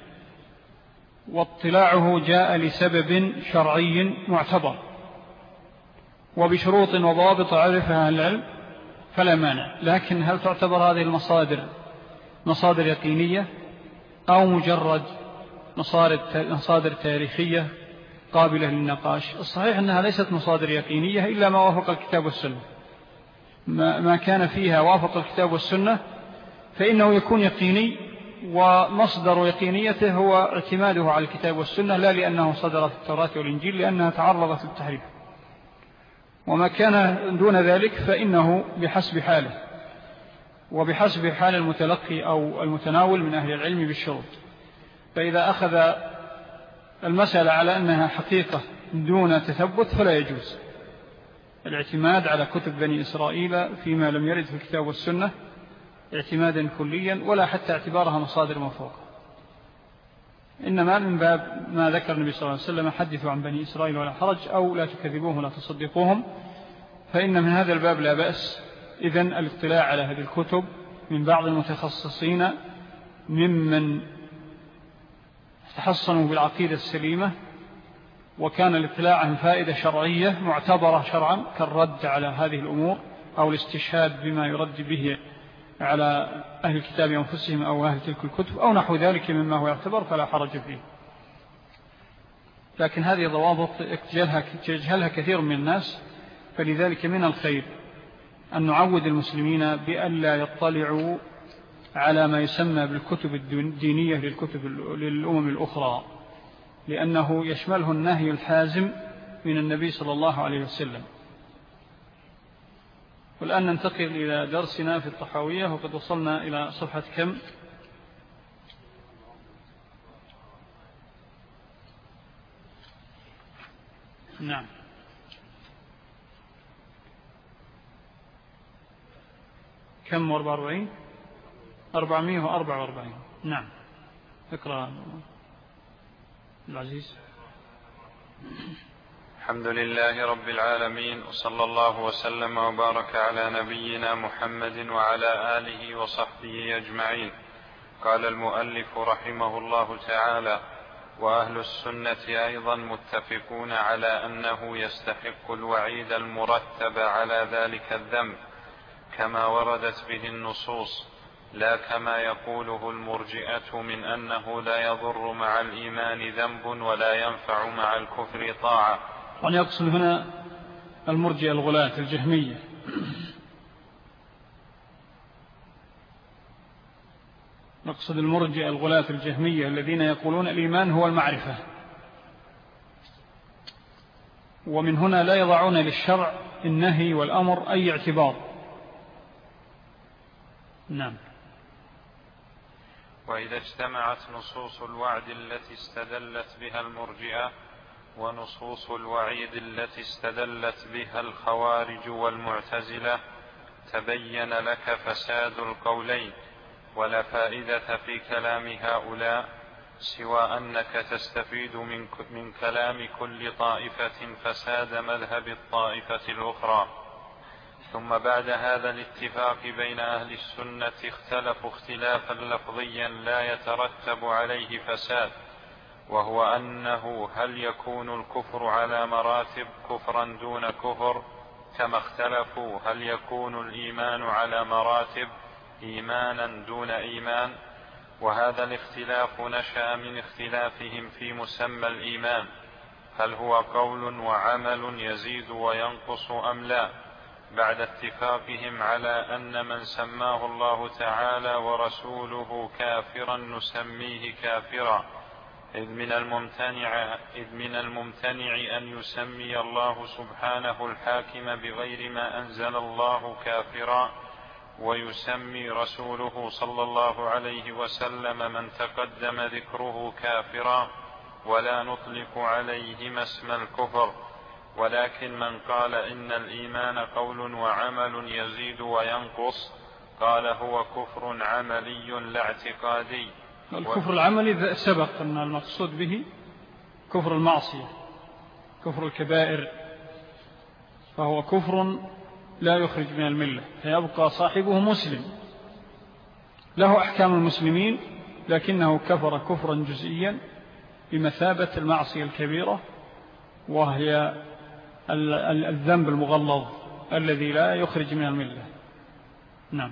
واطلاعه جاء لسبب شرعي معتبر وبشروط وضابط عرفها أهل العلم، فلا مانع. لكن هل تعتبر هذه المصادر مصادر يقينية أو مجرد مصادر تاريخية قابلة للنقاش؟ الصحيح أنها ليست مصادر يقينية إلا ما وافق الكتاب والسنة. ما كان فيها وافق الكتاب والسنة فإنه يكون يقيني، ومصدر يقينيته هو اعتماده على الكتاب والسنة، لا لأنه صدر في التوراة والإنجيل لأنها تعرضت للتحريف. وما كان دون ذلك فإنه بحسب حاله وبحسب حال المتلقي أو المتناول من أهل العلم بالشروط. فإذا أخذ المسألة على أنها حقيقة دون تثبت فلا يجوز الاعتماد على كتب بني إسرائيل فيما لم يرد في الكتاب والسنة اعتمادا كليا، ولا حتى اعتبارها مصادر موثوقة. إنما من باب ما ذكر النبي صلى الله عليه وسلم: حدثوا عن بني إسرائيل ولا حرج، أو لا تكذبوهم ولا تصدقوهم. فإن من هذا الباب لا بأس إذن الاطلاع على هذه الكتب من بعض المتخصصين ممن تحصنوا بالعقيدة السليمة، وكان الاطلاع عن فائدة شرعية معتبرة شرعا كالرد على هذه الأمور أو الاستشهاد بما يرد به على أهل الكتاب أنفسهم أو أهل تلك الكتب أو نحو ذلك مما هو يعتبر، فلا حرج فيه. لكن هذه ضوابط يجهلها كثير من الناس، فلذلك من الخير أن نعود المسلمين بأن لا يطلعوا على ما يسمى بالكتب الدينية للكتب للأمم الأخرى، لأنه يشمله النهي الحازم من النبي صلى الله عليه وسلم. والآن ننتقل إلى درسنا في الطحاوية، وقد وصلنا إلى صفحة كم؟ نعم، كم؟ أربعة وأربعين أربعمائة وأربعة وأربعين. نعم، اقرأ العزيز. الحمد لله رب العالمين، وصلى الله وسلم وبارك على نبينا محمد وعلى آله وصحبه أجمعين. قال المؤلف رحمه الله تعالى: وأهل السنة أيضا متفقون على أنه يستحق الوعيد المرتب على ذلك الذنب كما وردت به النصوص، لا كما يقوله المرجئة من أنه لا يضر مع الإيمان ذنب ولا ينفع مع الكفر طاعة. وأن يقصد هنا المرجئة الغلاة الجهمية، نقصد المرجئة الغلاة الجهمية الذين يقولون الإيمان هو المعرفة، ومن هنا لا يضعون للشرع النهي والأمر أي اعتبار. نعم. وإذا اجتمعت نصوص الوعد التي استدلت بها المرجئة ونصوص الوعيد التي استدلت بها الخوارج والمعتزلة تبين لك فساد القولين، ولا فائدة في كلام هؤلاء سوى أنك تستفيد من, من كلام كل طائفة فساد مذهب الطائفة الأخرى. ثم بعد هذا الاتفاق بين أهل السنة اختلفوا اختلافا لفظيا لا يترتب عليه فساد، وهو أنه هل يكون الكفر على مراتب كفرا دون كفر، كما اختلفوا هل يكون الإيمان على مراتب إيمانا دون إيمان. وهذا الاختلاف نشأ من اختلافهم في مسمى الإيمان، هل هو قول وعمل يزيد وينقص أم لا، بعد اتفاقهم على أن من سماه الله تعالى ورسوله كافرا نسميه كافرا، إذ من الممتنع, إذ من الممتنع أن يسمي الله سبحانه الحاكم بغير ما أنزل الله كافرا، ويسمي رسوله صلى الله عليه وسلم من تقدم ذكره كافرا، ولا نطلق عليهما اسم الكفر. ولكن من قال إن الإيمان قول وعمل يزيد وينقص قال هو كفر عملي لا اعتقادي. الكفر العملي سبق أن المقصود به كفر المعصية، كفر الكبائر، فهو كفر لا يخرج من الملة، فيبقى صاحبه مسلم له أحكام المسلمين، لكنه كفر كفرا جزئيا بمثابة المعصية الكبيرة، وهي الذنب المغلظ الذي لا يخرج من الملة. نعم.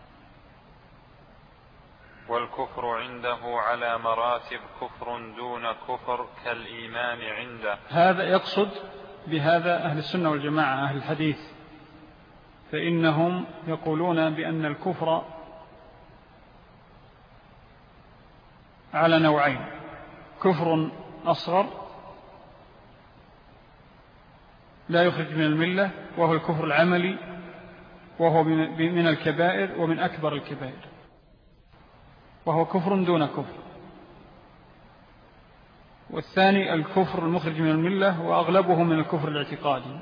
والكفر عنده على مراتب، كفر دون كفر كالإيمان عنده. هذا يقصد بهذا أهل السنة والجماعة أهل الحديث، فإنهم يقولون بأن الكفر على نوعين: كفر أصغر لا يخرج من الملة وهو الكفر العملي، وهو من الكبائر ومن أكبر الكبائر، وهو كفر دون كفر. والثاني الكفر المخرج من الملة، وأغلبه من الكفر الاعتقادي،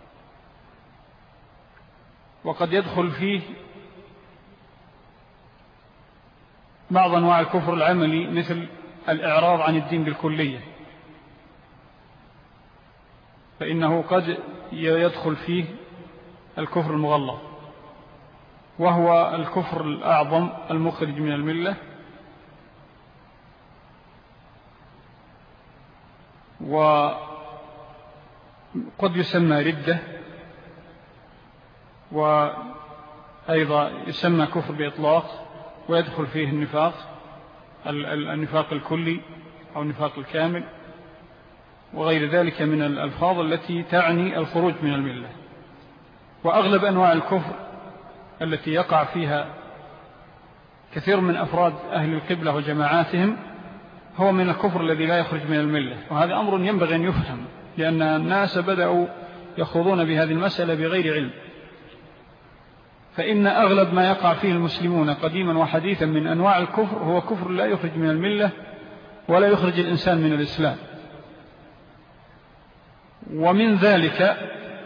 وقد يدخل فيه بعض أنواع الكفر العملي مثل الإعراض عن الدين بالكلية، فإنه قد يدخل فيه الكفر المغلظ، وهو الكفر الأعظم المخرج من الملة، وقد يسمى ردة، وأيضا يسمى كفر بإطلاق، ويدخل فيه النفاق النفاق الكلي أو النفاق الكامل وغير ذلك من الألفاظ التي تعني الخروج من الملة. وأغلب أنواع الكفر التي يقع فيها كثير من أفراد أهل القبلة وجماعاتهم هو من الكفر الذي لا يخرج من الملة، وهذا أمر ينبغي أن يفهم، لأن الناس بدأوا يخوضون بهذه المسألة بغير علم. فإن أغلب ما يقع فيه المسلمون قديما وحديثا من أنواع الكفر هو كفر لا يخرج من الملة ولا يخرج الإنسان من الإسلام. ومن ذلك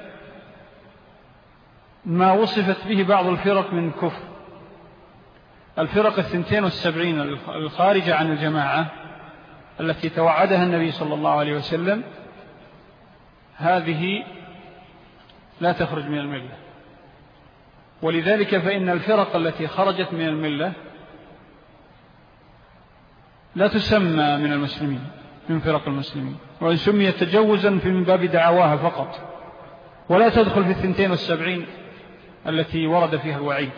ما وصفت به بعض الفرق من كفر، الفرق الثنتين والسبعين الخارجة عن الجماعة التي توعدها النبي صلى الله عليه وسلم، هذه لا تخرج من الملة. ولذلك فإن الفرق التي خرجت من الملة لا تسمى من المسلمين، من فرق المسلمين، وإن سميت تجوزا في من باب دعواها فقط، ولا تدخل في الثنتين والسبعين التي ورد فيها الوعيد،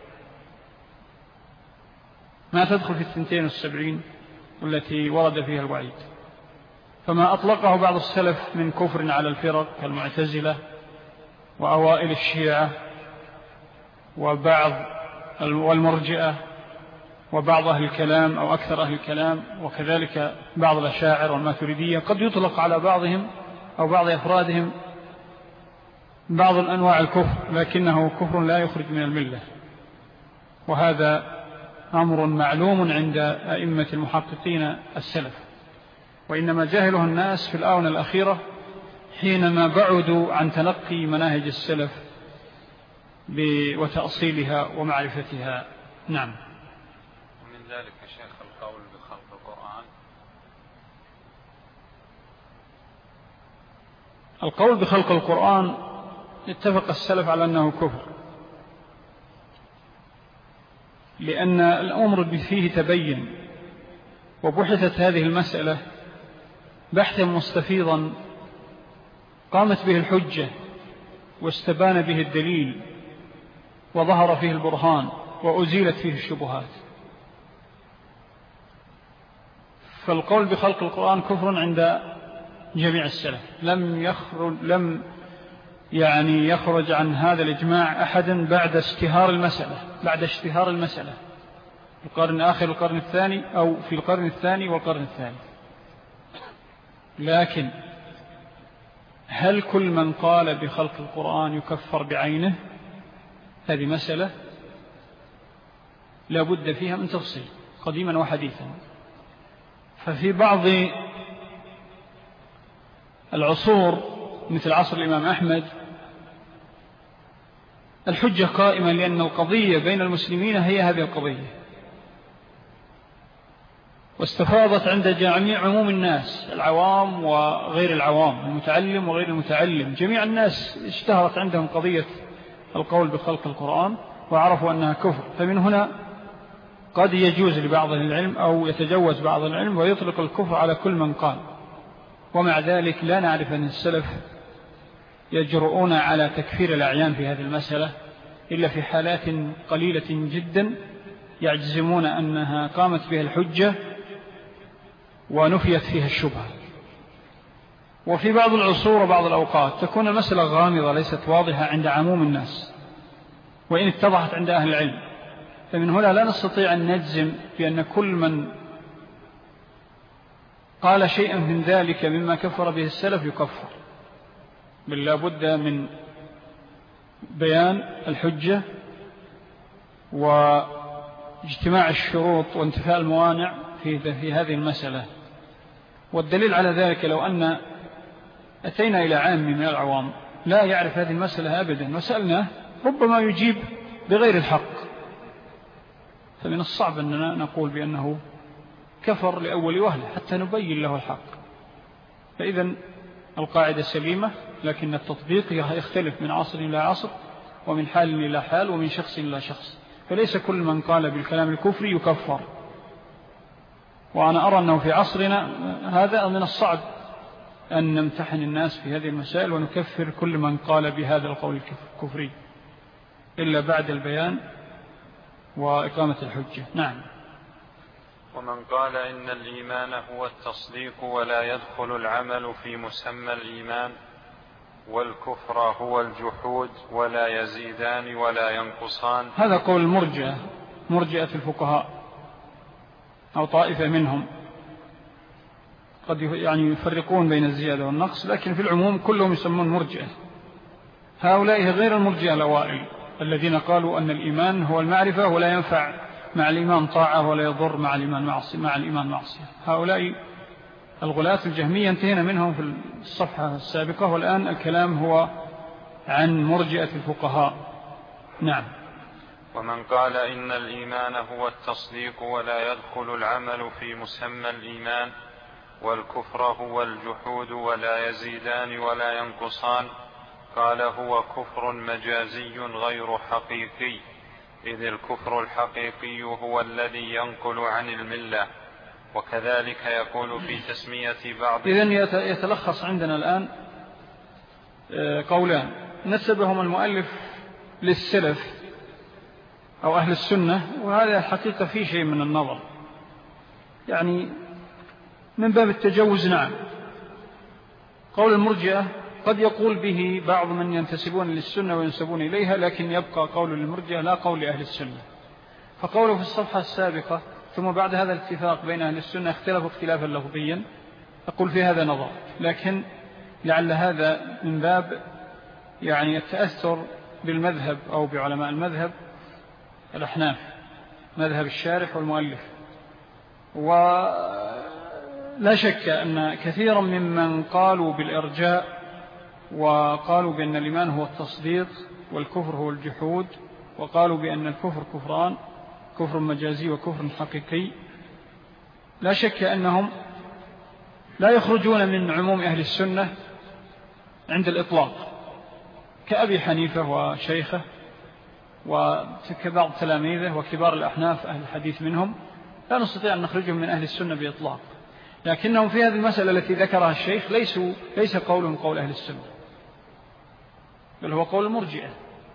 ما تدخل في الثنتين والسبعين التي ورد فيها الوعيد. فما أطلقه بعض السلف من كفر على الفرق كالمعتزلة وأوائل الشيعة وبعض والمرجئة وبعض أهل الكلام أو أكثر أهل الكلام، وكذلك بعض الأشاعر والماتريدية، قد يطلق على بعضهم أو بعض أفرادهم بعض الأنواع الكفر، لكنه كفر لا يخرج من الملة. وهذا أمر معلوم عند أئمة المحققين السلف، وإنما جاهله الناس في الآونة الأخيرة حينما بعدوا عن تلقي مناهج السلف وتأصيلها ومعرفتها. نعم. ومن ذلك شيخ القول بخلق القرآن. القول بخلق القرآن اتفق السلف على أنه كفر، لأن الأمر فيه تبين، وبحثت هذه المسألة بحثا مستفيضا قامت به الحجة واستبان به الدليل وظهر فيه البرهان وأزيلت فيه الشبهات. فالقول بخلق القرآن كفر عند جميع السلف، لم يخرج لم يعني يخرج عن هذا الإجماع أحدا بعد اشتهار المسألة بعد اشتهار المسألة في القرن آخر القرن الثاني أو في القرن الثاني والقرن الثالث. لكن هل كل من قال بخلق القرآن يكفر بعينه؟ هذه مسألة لا بد فيها من تفصيل قديما وحديثا. ففي بعض العصور مثل عصر الإمام أحمد الحجة قائمة، لأن القضية بين المسلمين هي هذه القضية، واستفاضت عند جميع عموم الناس، العوام وغير العوام، المتعلم وغير المتعلم، جميع الناس اشتهرت عندهم قضية القول بخلق القرآن وعرفوا أنها كفر. فمن هنا قد يجوز لبعض العلم أو يتجوز بعض العلم ويطلق الكفر على كل من قال. ومع ذلك لا نعرف أن السلف يجرؤون على تكفير الأعيان في هذه المسألة، إلا في حالات قليلة جدا يجزمون أنها قامت بها الحجة ونفيت فيها الشبهة. وفي بعض العصور وبعض الأوقات تكون المسألة غامضة ليست واضحة عند عموم الناس وإن اتضحت عند أهل العلم، فمن هنا لا نستطيع أن نجزم بأن كل من قال شيئا من ذلك مما كفر به السلف يكفر، بل لا بد من بيان الحجة واجتماع الشروط وانتفاء الموانع في, في هذه المسألة. والدليل على ذلك لو أن أتينا إلى عام من العوام لا يعرف هذه المسألة أبدا وسألناه ربما يجيب بغير الحق، فمن الصعب أننا نقول بأنه كفر لأول وهلة حتى نبين له الحق. فإذا القاعدة سليمة، لكن التطبيق يختلف من عصر إلى عصر ومن حال إلى حال ومن شخص إلى شخص، فليس كل من قال بالكلام الكفري يكفر. وأنا أرى أنه في عصرنا هذا من الصعب أن نمتحن الناس في هذه المسائل ونكفر كل من قال بهذا القول الكفري إلا بعد البيان وإقامة الحجة. نعم. ومن قال إن الإيمان هو التصديق ولا يدخل العمل في مسمى الإيمان، والكفر هو الجحود ولا يزيدان ولا ينقصان، هذا قول المرجئة، مرجئة الفقهاء أو طائفة منهم، قد يعني يفرقون بين الزيادة والنقص، لكن في العموم كلهم يسمون مرجئة. هؤلاء غير المرجئة الأوائل الذين قالوا أن الإيمان هو المعرفة ولا ينفع مع الإيمان طاعة ولا يضر مع الإيمان معصية مع الإيمان معصية. هؤلاء الغلاة الجهمية انتهينا منهم في الصفحة السابقة، والآن الكلام هو عن مرجئة الفقهاء. نعم. ومن قال إن الإيمان هو التصديق ولا يدخل العمل في مسمى الإيمان، والكفر هو الجحود ولا يزيدان ولا ينقصان، قال هو كفر مجازي غير حقيقي، إذ الكفر الحقيقي هو الذي ينقل عن الملة. وكذلك يقول في تسمية بعض. إذن يتلخص عندنا الآن قولان نسبهم المؤلف للسلف أو أهل السنة، وهذا الحقيقة فيه شيء من النظر، يعني من باب التجوز. نعم. قول المرجئة قد يقول به بعض من ينتسبون للسنة وينسبون إليها، لكن يبقى قول المرجئة لا قول لأهل السنة. فقوله في الصفحة السابقة ثم بعد هذا الاتفاق بين أهل السنة اختلفوا اختلافا لفظيا، أقول في هذا نظر، لكن لعل هذا من باب يعني التأثر بالمذهب أو بعلماء المذهب الأحناف، مذهب الشارح والمؤلف. ولا شك أن كثيرا ممن قالوا بالإرجاء وقالوا بأن الإيمان هو التصديق والكفر هو الجحود، وقالوا بأن الكفر كفران، كفر مجازي وكفر حقيقي، لا شك أنهم لا يخرجون من عموم أهل السنة عند الإطلاق، كأبي حنيفة وشيخه وكبعض تلاميذه وكبار الأحناف أهل الحديث منهم، لا نستطيع أن نخرجهم من أهل السنة بإطلاق، لكنهم في هذه المسألة التي ذكرها الشيخ ليسوا ليس قولهم قول أهل السنة، بل هو قول المرجئة،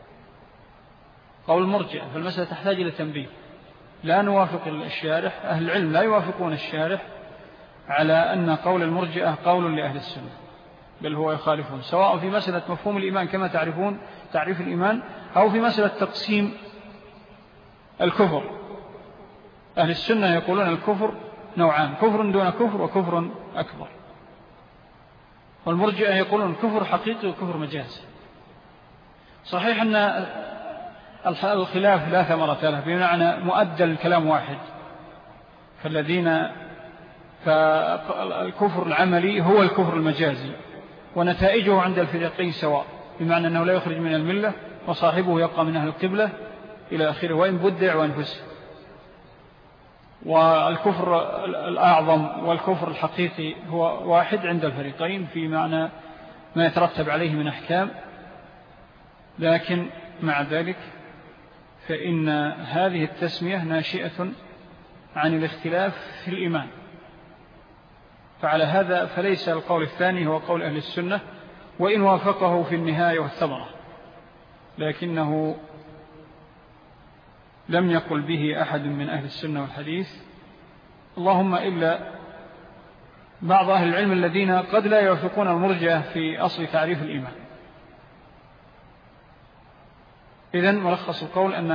قول المرجئة. فالمسألة تحتاج إلى تنبيه، لا نوافق الشارح، أهل العلم لا يوافقون الشارح على أن قول المرجئة قول لأهل السنة، بل هو يخالفون، سواء في مسألة مفهوم الإيمان كما تعرفون تعريف الإيمان، أو في مسألة تقسيم الكفر. أهل السنة يقولون الكفر نوعان، كفر دون كفر وكفر أكبر، والمرجئة يقولون كفر حقيقي وكفر مجازي. صحيح أن الخلاف لا ثمرة له، بمعنى مؤدى الكلام واحد، فالذين فالكفر العملي هو الكفر المجازي، ونتائجه عند الفريقين سواء، بمعنى أنه لا يخرج من الملة وصاحبه يبقى من أهل القبلة إلى آخره، وإن بدع وإن فسق. والكفر الأعظم والكفر الحقيقي هو واحد عند الفريقين في معنى ما يترتب عليه من أحكام، لكن مع ذلك فإن هذه التسمية ناشئة عن الاختلاف في الإيمان، فعلى هذا فليس القول الثاني هو قول أهل السنة، وإن وافقه في النهاية والثمرة، لكنه لم يقل به أحد من أهل السنة والحديث، اللهم إلا بعض أهل العلم الذين قد لا يوافقون المرجئة في أصل تعريف الإيمان. إذن ملخص القول أن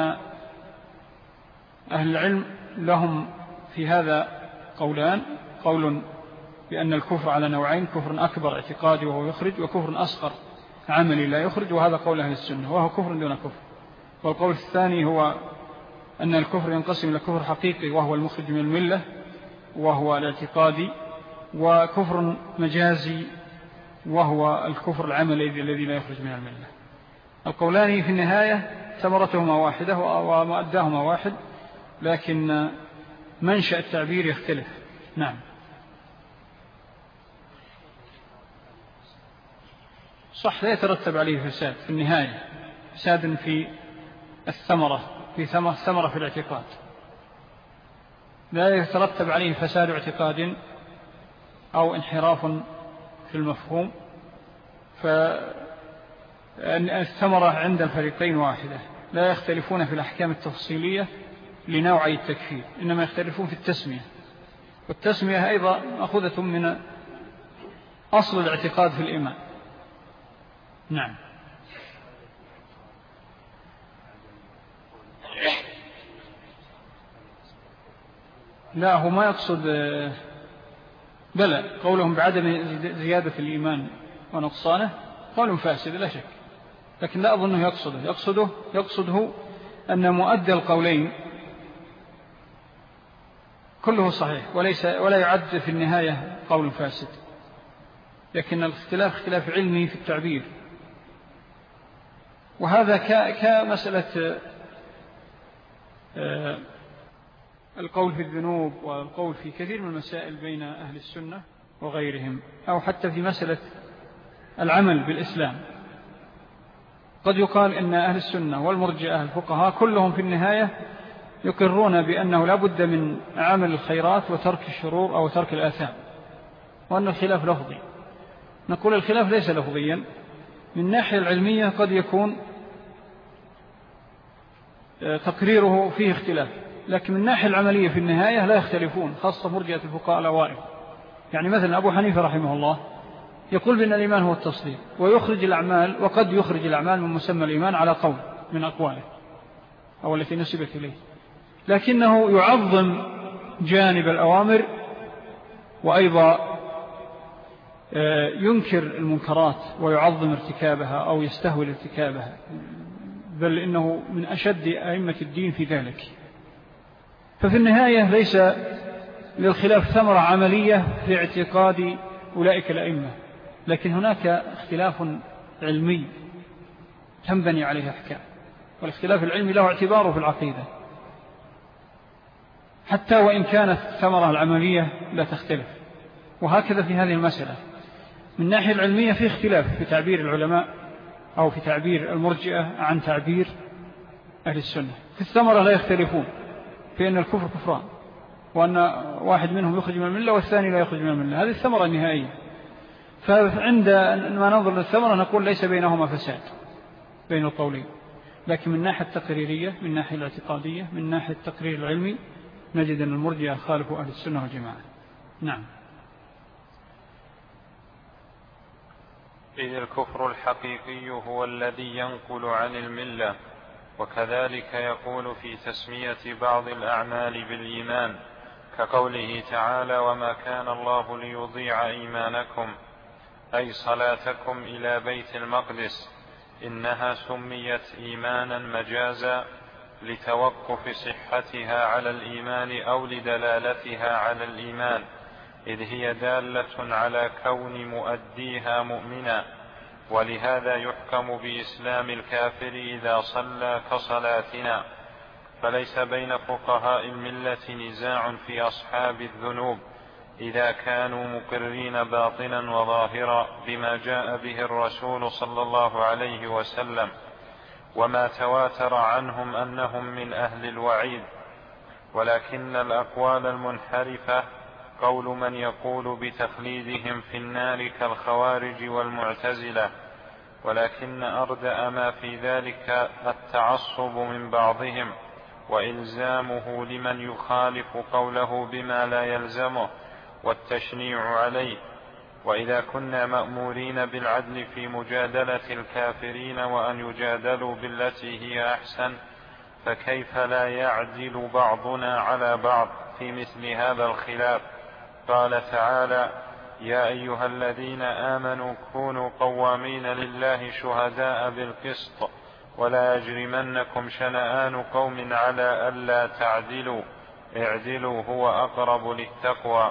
أهل العلم لهم في هذا قولان: قول بأن الكفر على نوعين، كفر أكبر اعتقادي وهو يخرج، وكفر أصغر عملي لا يخرج، وهذا قول أهل السنة وهو كفر دون كفر. والقول الثاني هو أن الكفر ينقسم إلى كفر حقيقي وهو المخرج من الملة وهو الاعتقادي، وكفر مجازي وهو الكفر العملي الذي لا يخرج من الملة. القولان في النهاية ثمرتهما واحدة ومؤداهما واحد، لكن منشأ التعبير يختلف. نعم. صح، لا يترتب عليه فساد في النهاية، فساد في الثمرة، في ثمرة في الاعتقاد، لا يترتب عليه فساد اعتقاد أو انحراف في المفهوم، فالثمرة عند الفريقين واحدة، لا يختلفون في الأحكام التفصيلية لنوعي التكفير، إنما يختلفون في التسمية، والتسمية أيضا أخذة من أصل الاعتقاد في الإيمان. نعم. لا، هو ما يقصد، بلى قولهم بعدم زيادة الإيمان ونقصانه قول فاسد لا شك، لكن لا أظنه يقصده يقصده يقصده أن مؤدى القولين كله صحيح وليس ولا يعد في النهاية قول فاسد، لكن الاختلاف اختلاف علمي في التعبير. وهذا كمسألة القول في الذنوب والقول في كثير من المسائل بين أهل السنة وغيرهم، أو حتى في مسألة العمل بالإسلام. قد يقال إن أهل السنة والمرجئة الفقهاء كلهم في النهاية يقرون بأنه لا بد من عمل الخيرات وترك الشرور أو ترك الآثام، وأن الخلاف لفظي. نقول الخلاف ليس لفظيا، من الناحية العلمية قد يكون تقريره فيه اختلاف، لكن من الناحية العملية في النهاية لا يختلفون، خاصة مرجئة الفقهاء الأوائل. يعني مثلا أبو حنيفة رحمه الله يقول بأن الإيمان هو التصديق، ويخرج الأعمال، وقد يخرج الأعمال من مسمى الإيمان على قول من أقواله أو التي نسبت إليه، لكنه يعظم جانب الأوامر، وأيضا ينكر المنكرات ويعظم ارتكابها أو يستهوي ارتكابها، بل إنه من أشد أئمة الدين في ذلك. ففي النهاية ليس للخلاف ثمرة عملية في اعتقاد أولئك الأئمة، لكن هناك اختلاف علمي تنبني عليه أحكام، والاختلاف العلمي له اعتباره في العقيدة، حتى وإن كانت الثمرة العملية لا تختلف. وهكذا في هذه المسألة من الناحية العلمية في اختلاف في تعبير العلماء أو في تعبير المرجئة عن تعبير أهل السنة. في الثمرة لا يختلفون في أن الكفر كفران، وأن واحد منهم يخرج من الملة والثاني لا يخرج من الملة، هذه الثمرة النهائية. فعند ما ننظر للثمرة نقول ليس بينهما فساد بين القولين، لكن من ناحية التقريرية، من ناحية الاعتقادية، من ناحية التقرير العلمي، نجد أن المرجئة خالفوا أهل السنة والجماعة. نعم. إذ الكفر الحقيقي هو الذي ينقل عن الملة، وكذلك يقول في تسمية بعض الأعمال بالإيمان، كقوله تعالى: وما كان الله ليضيع إيمانكم، أي صلاتكم إلى بيت المقدس، إنها سميت إيمانا مجازا لتوقف صحتها على الإيمان أو لدلالتها على الإيمان، إذ هي دالة على كون مؤديها مؤمنا، ولهذا يحكم بإسلام الكافر إذا صلى كصلاتنا. فليس بين فقهاء الملة نزاع في أصحاب الذنوب إذا كانوا مقرين باطنا وظاهرا بما جاء به الرسول صلى الله عليه وسلم، وما تواتر عنهم أنهم من أهل الوعيد، ولكن الأقوال المنحرفة قول من يقول بتخليدهم في النار كالخوارج والمعتزلة، ولكن أردأ ما في ذلك التعصب من بعضهم، وإلزامه لمن يخالف قوله بما لا يلزمه والتشنيع عليه. وإذا كنا مأمورين بالعدل في مجادلة الكافرين وأن يجادلوا بالتي هي أحسن، فكيف لا يعدل بعضنا على بعض في مثل هذا الخلاف؟ قال تعالى: يا أيها الذين آمنوا كونوا قوامين لله شهداء بالقسط ولا يجرمنكم شنآن قوم على ألا تعدلوا اعدلوا هو أقرب للتقوى.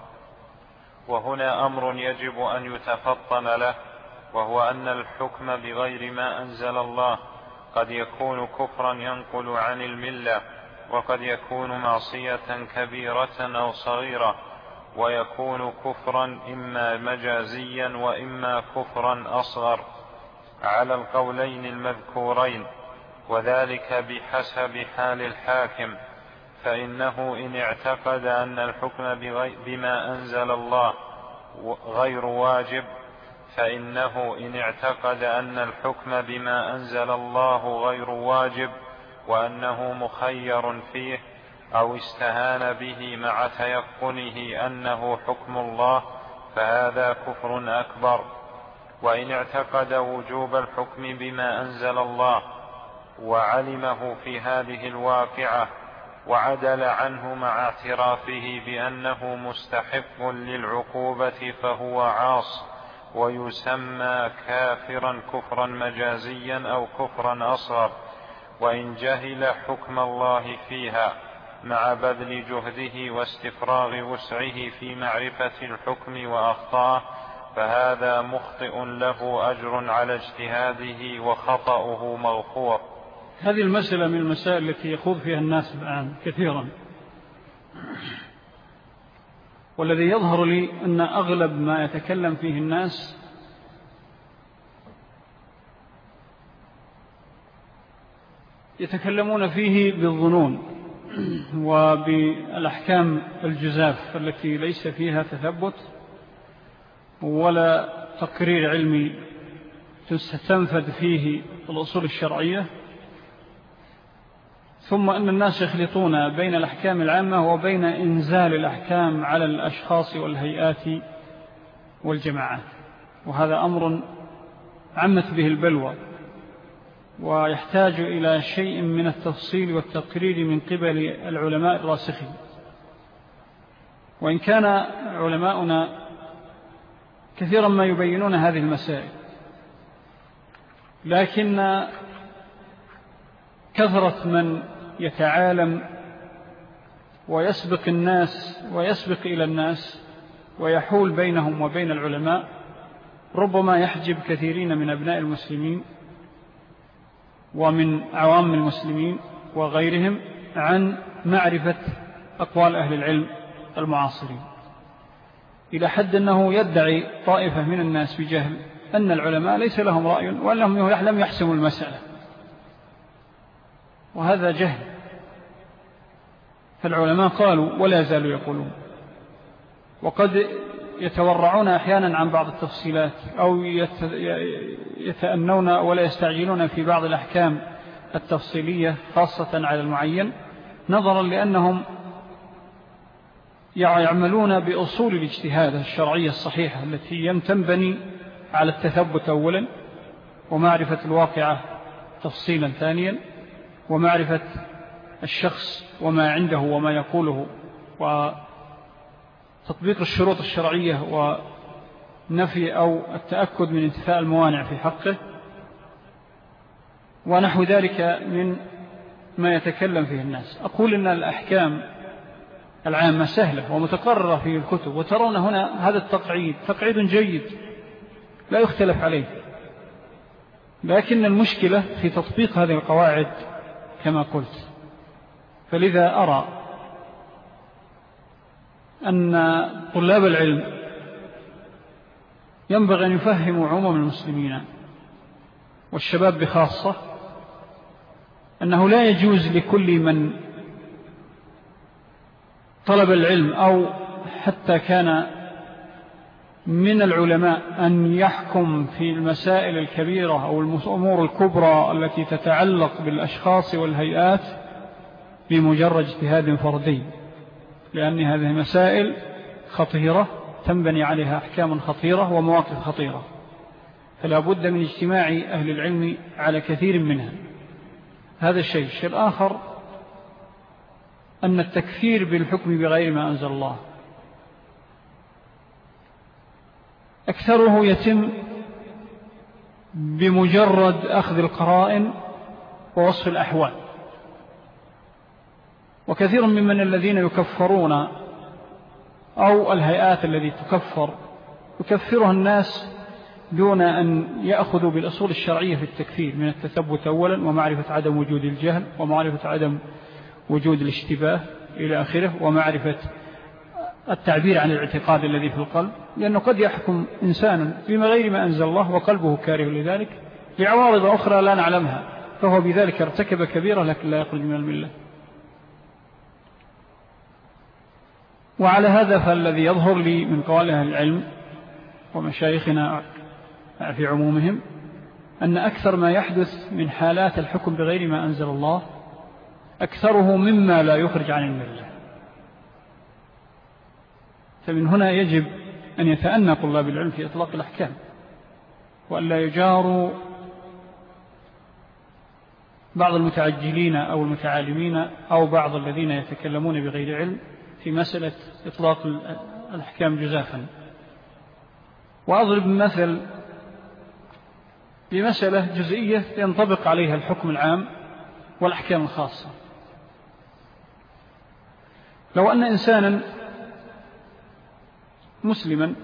وهنا أمر يجب أن يتفطن له، وهو أن الحكم بغير ما أنزل الله قد يكون كفرا ينقل عن الملة، وقد يكون معصية كبيرة أو صغيرة، ويكون كفرا إما مجازيا وإما كفرا أصغر على القولين المذكورين، وذلك بحسب حال الحاكم. فإنه إن اعتقد أن الحكم بما أنزل الله غير واجب فإنه إن اعتقد أن الحكم بما أنزل الله غير واجب وأنه مخير فيه أو استهان به مع تيقنه أنه حكم الله فهذا كفر أكبر. وإن اعتقد وجوب الحكم بما أنزل الله وعلمه في هذه الواقعة وعدل عنه مع اعترافه بأنه مستحق للعقوبة فهو عاص، ويسمى كافرا كفرا مجازيا أو كفرا أصغر. وإن جهل حكم الله فيها مع بذل جهده واستفراغ وسعه في معرفة الحكم وأخطاه فهذا مخطئ له أجر على اجتهاده وخطأه مغفور. هذه المسألة من المسائل التي يخوض فيها الناس الآن كثيرا، والذي يظهر لي أن أغلب ما يتكلم فيه الناس يتكلمون فيه بالظنون وبالأحكام الجزاف التي ليس فيها تثبت ولا تقرير علمي تستنفذ فيه الأصول الشرعية، ثم أن الناس يخلطون بين الأحكام العامة وبين إنزال الأحكام على الأشخاص والهيئات والجماعات، وهذا أمر عمت به البلوى ويحتاج إلى شيء من التفصيل والتقرير من قبل العلماء الراسخين. وإن كان علماؤنا كثيرا ما يبينون هذه المسائل، لكن كثرة من يتعالم ويسبق الناس ويسبق إلى الناس ويحول بينهم وبين العلماء ربما يحجب كثيرين من أبناء المسلمين ومن عوام المسلمين وغيرهم عن معرفة أقوال أهل العلم المعاصرين، إلى حد أنه يدعي طائفة من الناس بجهل أن العلماء ليس لهم رأي وأنهم لم يحسموا المسألة، وهذا جهل. فالعلماء قالوا ولا زالوا يقولون، وقد يتورعون أحيانا عن بعض التفصيلات أو يتأنون ولا يستعجلون في بعض الأحكام التفصيلية خاصة على المعين، نظرا لأنهم يعملون بأصول الاجتهاد الشرعية الصحيحة التي تنبني على التثبت أولا، ومعرفة الواقعة تفصيلا ثانيا، ومعرفة الشخص وما عنده وما يقوله، وتطبيق الشروط الشرعية ونفي أو التأكد من انتفاء الموانع في حقه، ونحو ذلك من ما يتكلم فيه الناس. أقول إن الأحكام العامة سهلة ومتقررة في الكتب، وترون هنا هذا التقعيد تقعيد جيد لا يختلف عليه، لكن المشكلة في تطبيق هذه القواعد كما قلت. فلذا أرى أن طلاب العلم ينبغي أن يفهموا عموم المسلمين والشباب بخاصة أنه لا يجوز لكل من طلب العلم أو حتى كان من العلماء أن يحكم في المسائل الكبيرة أو الأمور الكبرى التي تتعلق بالأشخاص والهيئات بمجرد اجتهاد فردي، لأن هذه مسائل خطيرة تنبني عليها أحكام خطيرة ومواقف خطيرة، فلا بد من اجتماع أهل العلم على كثير منها. هذا الشيء. الشيء الآخر أن التكفير بالحكم بغير ما أنزل الله أكثره يتم بمجرد أخذ القرائن ووصف الأحوال، وكثير ممن الذين يكفرون أو الهيئات التي تكفر يكفرها الناس دون أن يأخذوا بالأصول الشرعية في التكفير من التثبت أولا، ومعرفة عدم وجود الجهل، ومعرفة عدم وجود الاشتباه إلى آخره، ومعرفة التعبير عن الاعتقاد الذي في القلب، لأنه قد يحكم إنسانا بما غير ما أنزل الله وقلبه كاره لذلك لعوارض أخرى لا نعلمها، فهو بذلك ارتكب كبيرة لكن لا يخرج من الملة. وعلى هذا فالذي يظهر لي من قول أهل العلم ومشايخنا في عمومهم أن أكثر ما يحدث من حالات الحكم بغير ما أنزل الله أكثره مما لا يخرج عن الملة. فمن هنا يجب أن يتأنى طلاب العلم في إطلاق الأحكام، وأن لا يجاروا بعض المتعجلين أو المتعالمين أو بعض الذين يتكلمون بغير علم في مسألة إطلاق الأحكام جزافا. وأضرب مثل بمسألة جزئية ينطبق عليها الحكم العام والأحكام الخاصة. لو أن إنسانا مسلما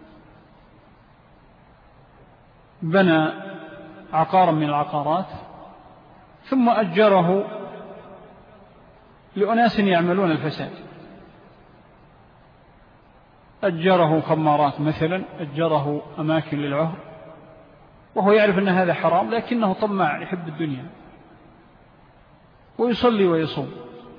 بنى عقارا من العقارات ثم أجره لأناس يعملون الفساد، أجره خمارات مثلا، أجره أماكن للعهر، وهو يعرف أن هذا حرام لكنه طماع يحب الدنيا ويصلي ويصوم،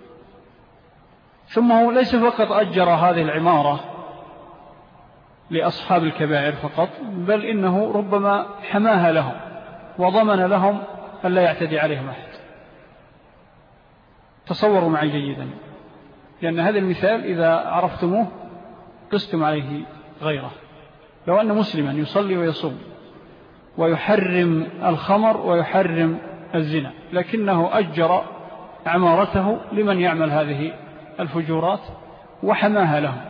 ثم هو ليس فقط أجر هذه العمارة لأصحاب الكبائر فقط، بل إنه ربما حماها لهم وضمن لهم أن لا يعتدي عليهم أحد. تصوروا معي جيدا، لأن هذا المثال إذا عرفتموه قستم عليه غيره. لو أن مسلما يصلي ويصوم ويحرم الخمر ويحرم الزنا، لكنه أجر عمارته لمن يعمل هذه الفجورات وحماها لهم،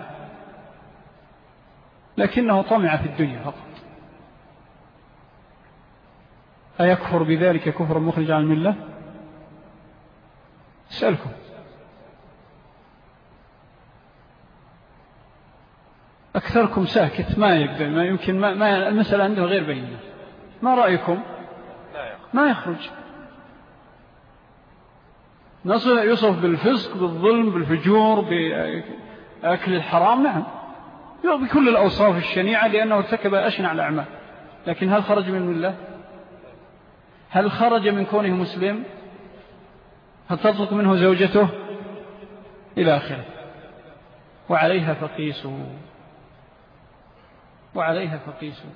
لكنه طمع في الدنيا فقط، أيكفر بذلك كفر مخرج عن الملة؟ أسألكم. أكثركم ساكت، ما يقدر، ما يمكن، ما, ما المسألة عنده غير بينة. ما رأيكم؟ ما يخرج. يوصف بالفسق، بالظلم، بالفجور، بأكل الحرام، نعم، بكل الأوصاف الشنيعة لأنه ارتكب أشنع الأعمال، لكن هل خرج من الملة؟ هل خرج من كونه مسلم؟ هل تطلق منه زوجته؟ إلى آخره. وعليها فقيسوا، وعليها فقيسوا.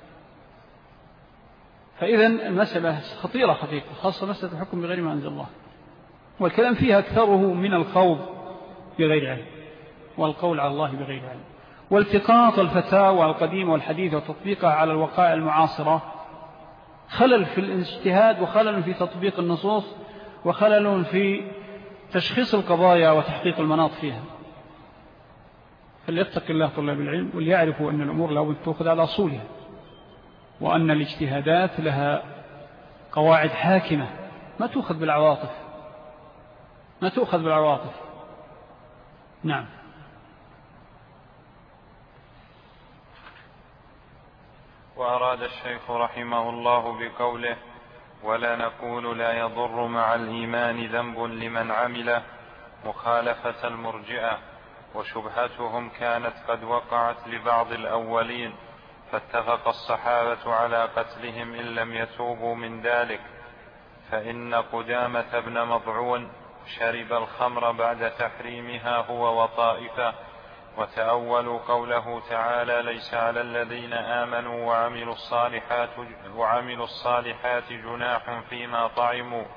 فإذا المسألة خطيرة حقيقة، خاصة مسألة الحكم بغير ما أنزل الله، والكلام فيها أكثره من الخوض بغير علم والقول على الله بغير علم، والتقاط الفتاوى القديمة والحديثة وتطبيقها على الوقائع المعاصرة خلل في الاجتهاد، وخلل في تطبيق النصوص، وخلل في تشخيص القضايا وتحقيق المناط فيها. فليتق الله طلاب العلم وليعرفوا أن الأمور لا بد تأخذ على أصولها، وأن الاجتهادات لها قواعد حاكمة ما تأخذ بالعواطف، ما تأخذ بالعواطف. نعم. وأراد الشيخ رحمه الله بقوله ولا نقول لا يضر مع الإيمان ذنب لمن عمله مخالفة المرجئة، وشبهتهم كانت قد وقعت لبعض الأولين، فاتفق الصحابة على قتلهم إن لم يتوبوا من ذلك. فإن قدامة بن مضعون شرب الخمر بعد تحريمها هو وطائفة، وتأولوا قوله تعالى ليس على الذين آمنوا وعملوا الصالحات, وعملوا الصالحات جناح فيما طعموا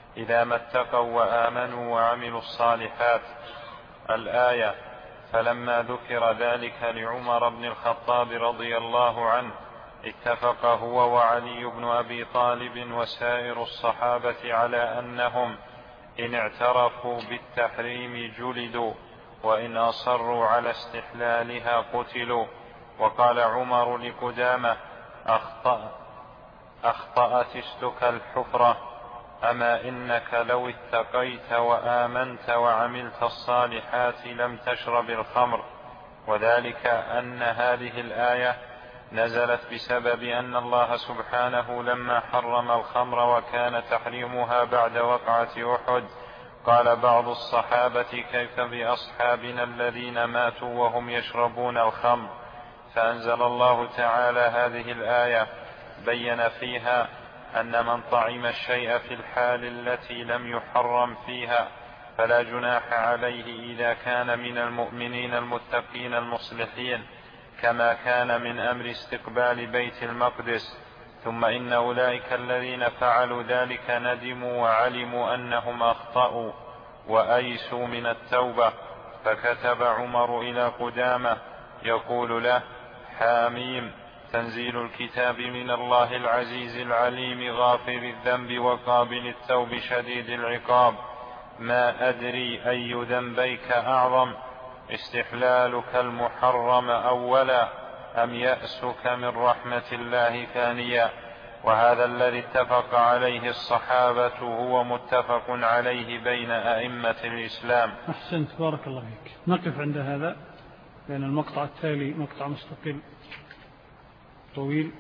إذا ما اتقوا وآمنوا وعملوا الصالحات. الآية. فلما ذكر ذلك لعمر بن الخطاب رضي الله عنه اتفق هو وعلي بن أبي طالب وسائر الصحابة على أنهم إن اعترفوا بالتحريم جلدوا وإن أصروا على استحلالها قتلوا. وقال عمر لقدامة أخطأ أخطأت اسلك الحفرة، أما إنك لو اتقيت وآمنت وعملت الصالحات لم تشرب الخمر. وذلك أن هذه الآية نزلت بسبب أن الله سبحانه لما حرم الخمر وكان تحريمها بعد وقعة أحد قال بعض الصحابة كيف بأصحابنا الذين ماتوا وهم يشربون الخمر، فأنزل الله تعالى هذه الآية بين فيها أن من طعم الشيء في الحال التي لم يحرم فيها فلا جناح عليه إذا كان من المؤمنين المتقين المصلحين كما كان من أمر استقبال بيت المقدس. ثم إن أولئك الذين فعلوا ذلك ندموا وعلموا أنهم أخطأوا وأيسوا من التوبة، فكتب عمر إلى قدامة يقول له: حاميم، تنزيل الكتاب من الله العزيز العليم غافر الذنب وقابل التوب شديد العقاب، ما أدري أي ذنبيك أعظم، استحلالك المحرم أولا أم يأسك من رحمة الله ثانيا. وهذا الذي اتفق عليه الصحابة هو متفق عليه بين أئمة الإسلام. أحسنت، بارك الله فيك. نقف عند هذا لأن المقطع التالي مقطع مستقل طويل.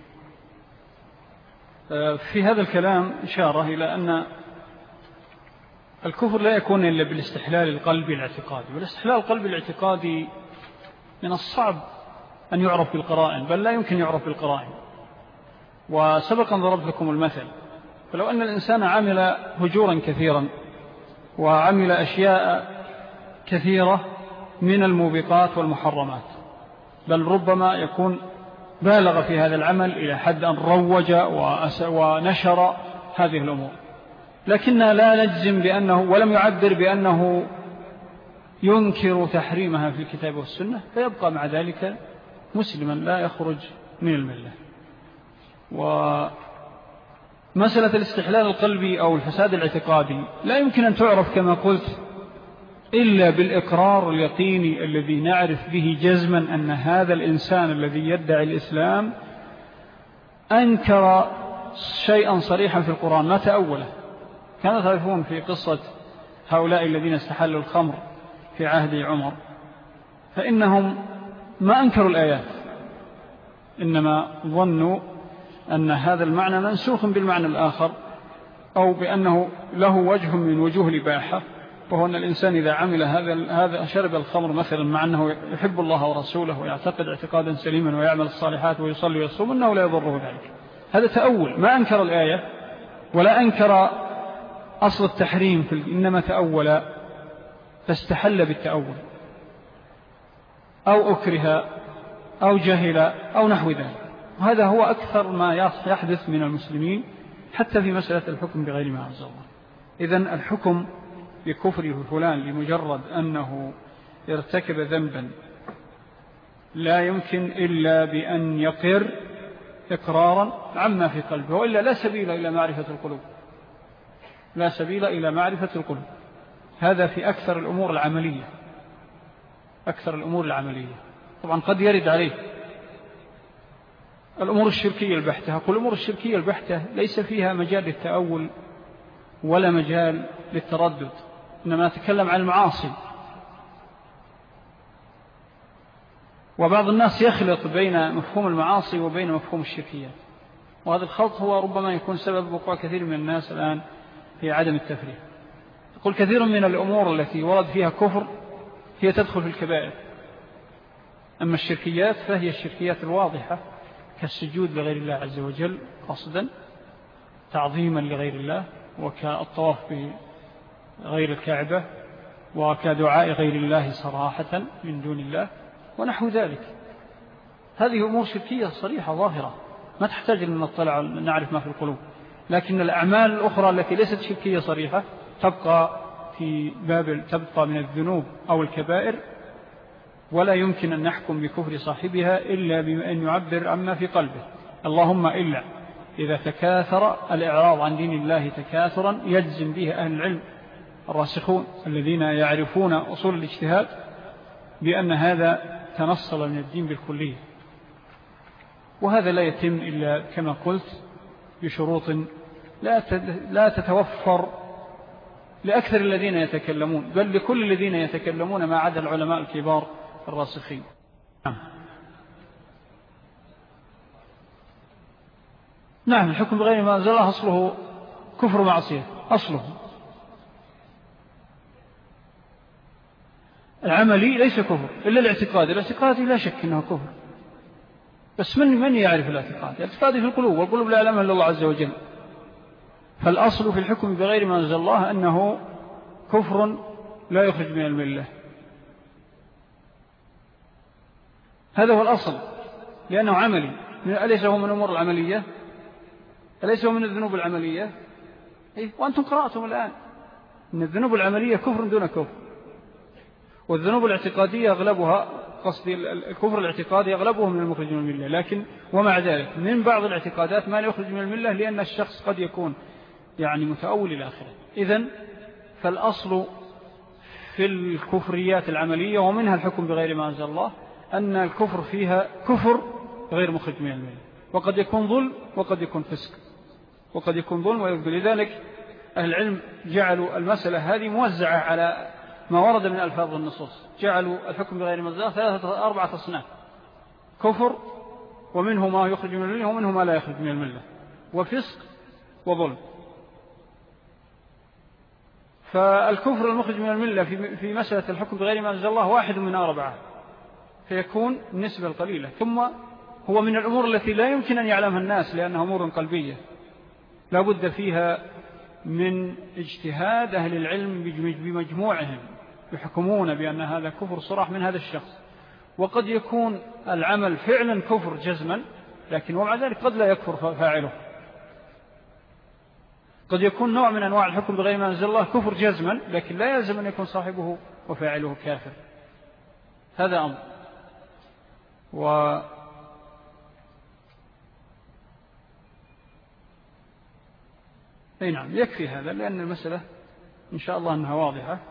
في هذا الكلام إشارة إلى أن الكفر لا يكون إلا بالاستحلال القلبي الاعتقادي، والاستحلال القلبي الاعتقادي من الصعب أن يعرف بالقرائن، بل لا يمكن يعرف بالقرائن. وسبقا ضربت لكم المثل، فلو أن الإنسان عمل هجورا كثيرا وعمل أشياء كثيرة من الموبقات والمحرمات، بل ربما يكون بالغ في هذا العمل إلى حد أن روج ونشر هذه الأمور، لكننا لا نجزم بأنه ولم يعبر بأنه ينكر تحريمها في الكتاب والسنة، فيبقى مع ذلك مسلما لا يخرج من الملة. ومسألة الاستحلال القلبي أو الفساد الاعتقادي لا يمكن أن تعرف كما قلت إلا بالإقرار اليقيني الذي نعرف به جزما أن هذا الإنسان الذي يدعي الإسلام أنكر شيئا صريحا في القرآن ما تأوله. كانوا تعرفون في قصة هؤلاء الذين استحلوا الخمر في عهد عمر، فإنهم ما أنكروا الآيات، إنما ظنوا أن هذا المعنى منسوخ بالمعنى الآخر، أو بأنه له وجه من وجوه الإباحة، وهو أن الإنسان إذا عمل هذا هذا شرب الخمر مثلا مع أنه يحب الله ورسوله ويعتقد اعتقادا سليما ويعمل الصالحات ويصلي ويصوم أنه لا يضره ذلك. هذا تأول، ما أنكر الآية ولا أنكر أصل التحريم، إنما تأول فاستحل بالتأول أو أكره أو جهل أو نحو ذلك. وهذا هو أكثر ما يحدث من المسلمين حتى في مسألة الحكم بغير ما أنزل الله. إذن الحكم بكفر فلان لمجرد أنه ارتكب ذنبا لا يمكن إلا بأن يقر إقرارا عما في قلبه، وإلا لا سبيل إلى معرفة القلوب، لا سبيل إلى معرفة القلوب. هذا في أكثر الأمور العملية، أكثر الأمور العملية. طبعا قد يرد عليه الأمور الشركية البحتة. أقول الأمور الشركية البحتة ليس فيها مجال للتأول ولا مجال للتردد، إنما نتكلم عن المعاصي. وبعض الناس يخلط بين مفهوم المعاصي وبين مفهوم الشركيات، وهذا الخلط هو ربما يكون سبب وقوع كثير من الناس الآن في عدم التفريق. يقول كثير من الأمور التي ورد فيها كفر هي تدخل في الكبائر، أما الشركيات فهي الشركيات الواضحة كالسجود لغير الله عز وجل قصدا تعظيما لغير الله، وكالطواف بغير الكعبة، وكدعاء غير الله صراحة من دون الله ونحو ذلك. هذه أمور شركية صريحة ظاهرة ما تحتاج أن نطلع نعرف ما في القلوب. لكن الأعمال الأخرى التي ليست شركية صريحة تبقى في باب تبقى من الذنوب أو الكبائر، ولا يمكن أن نحكم بكفر صاحبها إلا بأن يعبر عما في قلبه، اللهم إلا إذا تكاثر الإعراض عن دين الله تكاثرا يجزم به أهل العلم الراسخون الذين يعرفون أصول الاجتهاد بأن هذا تنصل من الدين بالكلية، وهذا لا يتم إلا كما قلت بشروط لا تتوفر لأكثر الذين يتكلمون، بل لكل الذين يتكلمون ما عدا العلماء الكبار الراسخين. نعم، الحكم بغير ما أنزل الله أصله كفر معصية، أصله العملي ليس كفر إلا الاعتقاد، الاعتقادي لا شك أنه كفر، بس من من يعرف الاعتقاد؟ الاعتقادي في القلوب، والقلوب لا يعلمها إلا الله عز وجل. فالأصل في الحكم بغير ما أنزل الله أنه كفر لا يخرج من الملة، هذا هو الأصل، لأنه عملي. أليس هو من أمور العملية؟ أليس هو من الذنوب العملية؟ إيه؟ وأنتم قرأتم الآن أن الذنوب العملية كفر دون كفر، والذنوب الاعتقادية أغلبها، قصدي الكفر الاعتقادي أغلبه من المخرج من الملة، لكن ومع ذلك من بعض الاعتقادات ما يخرج من الملة، لأن الشخص قد يكون يعني متأول إلى آخره. إذن فالأصل في الكفريات العملية ومنها الحكم بغير ما أنزل الله أن الكفر فيها كفر غير مخرج من الملة، وقد يكون ظلم وقد يكون فسق، وقد يكون ظلم ويكون. لذلك أهل العلم جعلوا المسألة هذه موزعة على ما ورد من ألفاظ النصوص، جعلوا الحكم بغير ما أنزل الله ثلاثة أربعة أصناف: كفر، ومنه ما يخرج من الملة، ومنه ما لا يخرج من الملة، وفسق، وظلم. فالكفر المخرج من الملة في مسألة الحكم بغير ما أنزل الله واحد من أربعة، فيكون النسبة القليلة. ثم هو من الأمور التي لا يمكن أن يعلمها الناس، لأنها أمور قلبية لا بد فيها من اجتهاد أهل العلم بمجموعهم، يحكمون بأن هذا كفر صراح من هذا الشخص. وقد يكون العمل فعلا كفر جزما، لكن ومع ذلك قد لا يكفر فاعله. قد يكون نوع من أنواع الحكم بغير ما أنزل الله كفر جزما، لكن لا يلزم أن يكون صاحبه وفاعله كافر. هذا أمر. و أي نعم، يكفي هذا، لأن المسألة إن شاء الله أنها واضحة.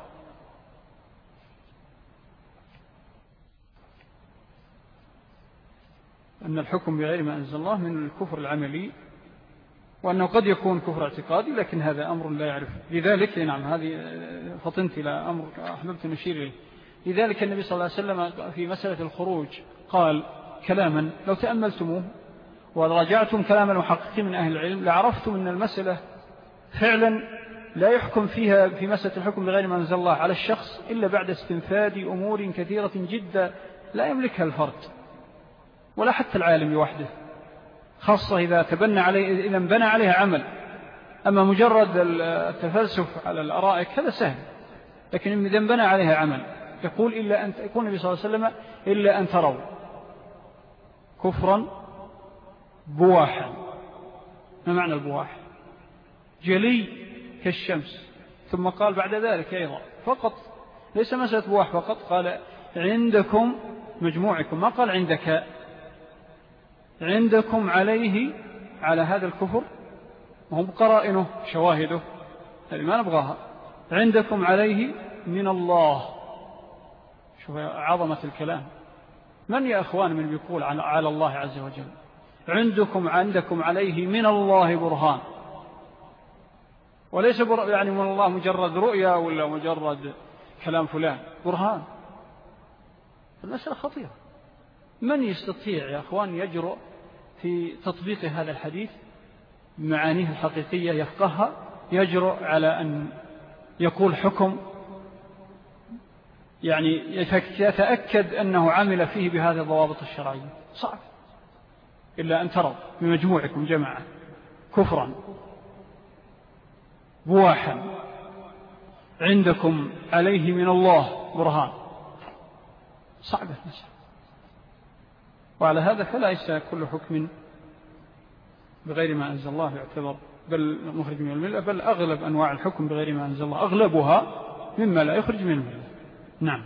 أن الحكم بغير ما أنزل الله من الكفر العملي، وأنه قد يكون كفر اعتقادي، لكن هذا أمر لا يعرف. لذلك نعم، هذه فطنت إلى أمر أحببت نشير إليه. لذلك النبي صلى الله عليه وسلم في مسألة الخروج قال كلاما لو تأملتموه وراجعتم كلام المحققين من أهل العلم لعرفتم أن المسألة فعلا لا يحكم فيها في مسألة الحكم بغير ما أنزل الله على الشخص إلا بعد استنفاد أمور كثيرة جدا لا يملكها الفرد ولا حتى العالم لوحده، خاصة إذا تبنى عليه، إذا بنى عليها عمل. أما مجرد التفلسف على الأرائك هذا سهل، لكن إذا بنى عليها عمل يقول إلا أن يكون النبي صلى الله عليه وسلم إلا أن تروا كفرا بواحا. ما معنى البواح؟ جلي كالشمس. ثم قال بعد ذلك أيضا فقط، ليس مسألة بواح فقط، قال عندكم مجموعكم، ما قال عندك، عندكم عليه على هذا الكفر، وهم قرائنه شواهده هذه ما نبغاها، عندكم عليه من الله. شوف عظمة الكلام. من يا أخوان من يقول على الله عز وجل عندكم عندكم عليه من الله برهان، وليس بر... يعني من الله مجرد رؤيا ولا مجرد كلام فلان، برهان. المسألة خطيرة. من يستطيع يا أخوان يجرؤ في تطبيق هذا الحديث بمعانيه الحقيقية يفقهها، يجرؤ على أن يقول حكم يعني يتأكد أنه عمل فيه بهذه الضوابط الشرعية؟ صعب. إلا أن تروا بمجموعكم جماعة كفرا بواحا عندكم عليه من الله برهان. صعبة المسألة. وعلى هذا فليس كل حكم بغير ما أنزل الله يعتبر بل مخرج من الملة، بل أغلب أنواع الحكم بغير ما أنزل الله أغلبها مما لا يخرج من الملة. نعم.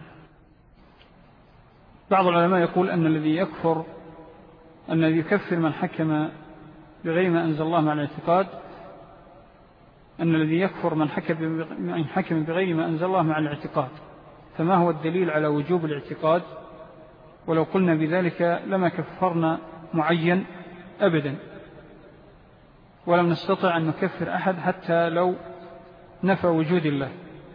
بعض العلماء يقول أن الذي يكفر أن الذي يكفر من حكم بغير ما أنزل الله مع الاعتقاد أن الذي يكفر من حكم بغير ما أنزل الله مع الاعتقاد، فما هو الدليل على وجوب الاعتقاد؟ ولو قلنا بذلك لما كفرنا معين أبدا، ولم نستطع أن نكفر أحد حتى لو نفى وجود الله.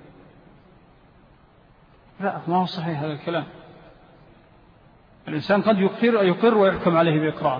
لا، ما هو صحيح هذا الكلام. الإنسان قد يقر, يقر ويحكم عليه بإقراره،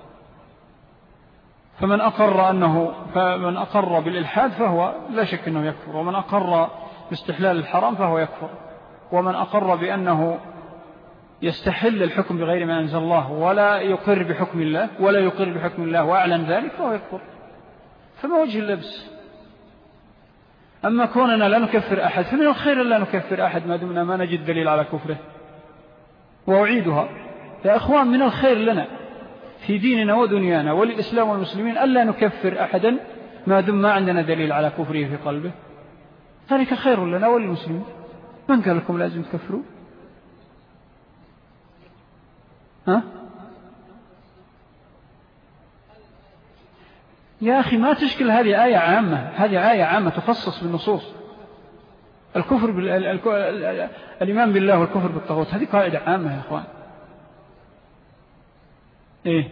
فمن أقر, أنه فمن أقر بالإلحاد فهو لا شك أنه يكفر، ومن أقر باستحلال الحرام فهو يكفر، ومن أقر بأنه يستحل الحكم بغير ما أنزل الله ولا يقر بحكم الله ولا يقر بحكم الله وأعلن ذلك فهو يكفر. فما وجه اللبس؟ أما كوننا لا نكفر أحد فمن الخير لا نكفر أحد ما دمنا ما نجد دليل على كفره. وأعيدها يا أخوان، من الخير لنا في ديننا ودنيانا وللإسلام والمسلمين ألا نكفر أحدا ما دم ما عندنا دليل على كفره في قلبه، ذلك خير لنا وللمسلمين. من قال لكم لازم تكفروا؟ ها؟ يا أخي ما تشكل، هذه آية عامة، هذه آية عامة تخصص بالنصوص. الكفر بال... ال... ال... ال... الإيمان بالله والكفر بالطاغوت هذه قاعدة عامة يا أخوان. إيه؟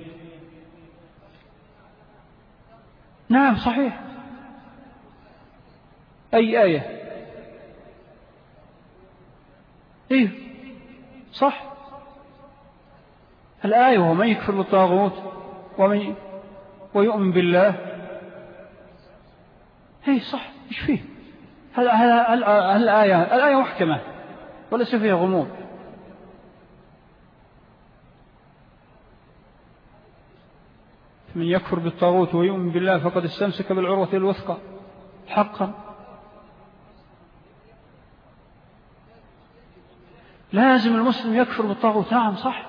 نعم صحيح. أي آية؟ إيه صح، الآية ومن يكفر بالطاغوت ومن ويؤمن بالله. إيه صح، إيش فيه؟ هل هل هل الآية الآية محكمة وليس فيها غموض. من يكفر بالطاغوت ويؤمن بالله فقد استمسك بالعروة الوثقى حقا. لازم المسلم يكفر بالطاغوت، نعم صح.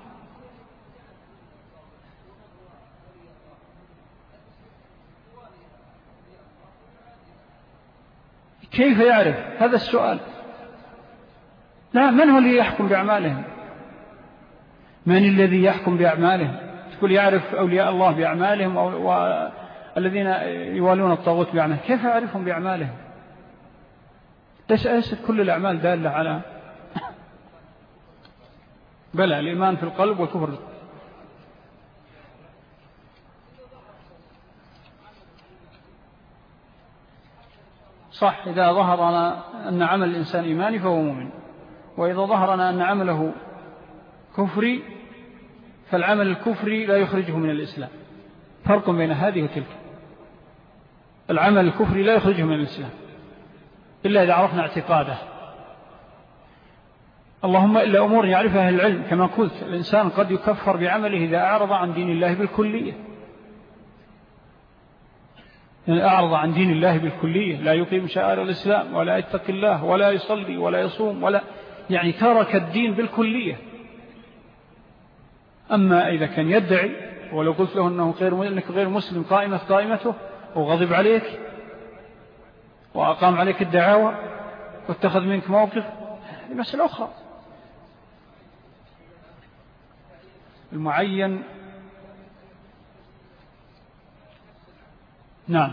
كيف يعرف؟ هذا السؤال. لا، من هو الذي يحكم بأعمالهم؟ من الذي يحكم بأعمالهم؟ تقول يعرف أولياء الله بأعمالهم والذين يوالون الطاغوت بأعمالهم، كيف يعرفهم بأعمالهم؟ ليست كل الأعمال دالة على بلى الإيمان في القلب والكفر. صح، إذا ظهرنا أن عمل الإنسان إيماني فهو مؤمن، وإذا ظهرنا أن عمله كفري فالعمل الكفري لا يخرجه من الإسلام. فرق بين هذه وتلك. العمل الكفري لا يخرجه من الإسلام إلا إذا عرفنا اعتقاده، اللهم إلا أمور يعرفها أهل العلم. كما قلت الإنسان قد يكفر بعمله إذا أعرض عن دين الله بالكلية، يعني أعرض عن دين الله بالكلية، لا يقيم شعائر الإسلام ولا يتقي الله ولا يصلي ولا يصوم ولا يعني ترك الدين بالكلية. أما إذا كان يدعي ولو قلت له أنه غير أنك غير مسلم قائمة قائمته وغضب عليك وأقام عليك الدعاوى واتخذ منك موقف، هذه مسألة أخرى. المعين نعم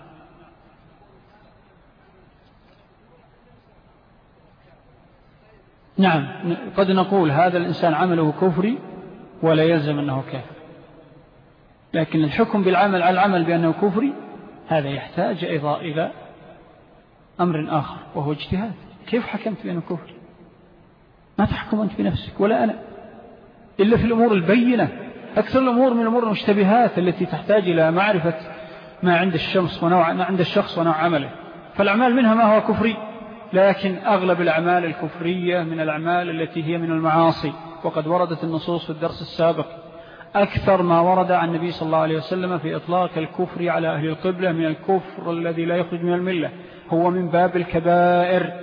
نعم قد نقول هذا الإنسان عمله كفري ولا يلزم أنه كافر، لكن الحكم بالعمل على العمل بأنه كفري هذا يحتاج أيضا إلى أمر آخر وهو اجتهاد. كيف حكمت بأنه كفري؟ ما تحكم أنت بنفسك ولا أنا إلا في الأمور البينة. أكثر الأمور من الأمور المشتبهات التي تحتاج إلى معرفة ما عند الشخص ونوع ما عند الشخص ونوع عمله. فالأعمال منها ما هو كفري، لكن أغلب الأعمال الكفرية من الأعمال التي هي من المعاصي، وقد وردت النصوص في الدرس السابق أكثر ما ورد عن النبي صلى الله عليه وسلم في إطلاق الكفر على أهل القبلة من الكفر الذي لا يخرج من الملة، هو من باب الكبائر.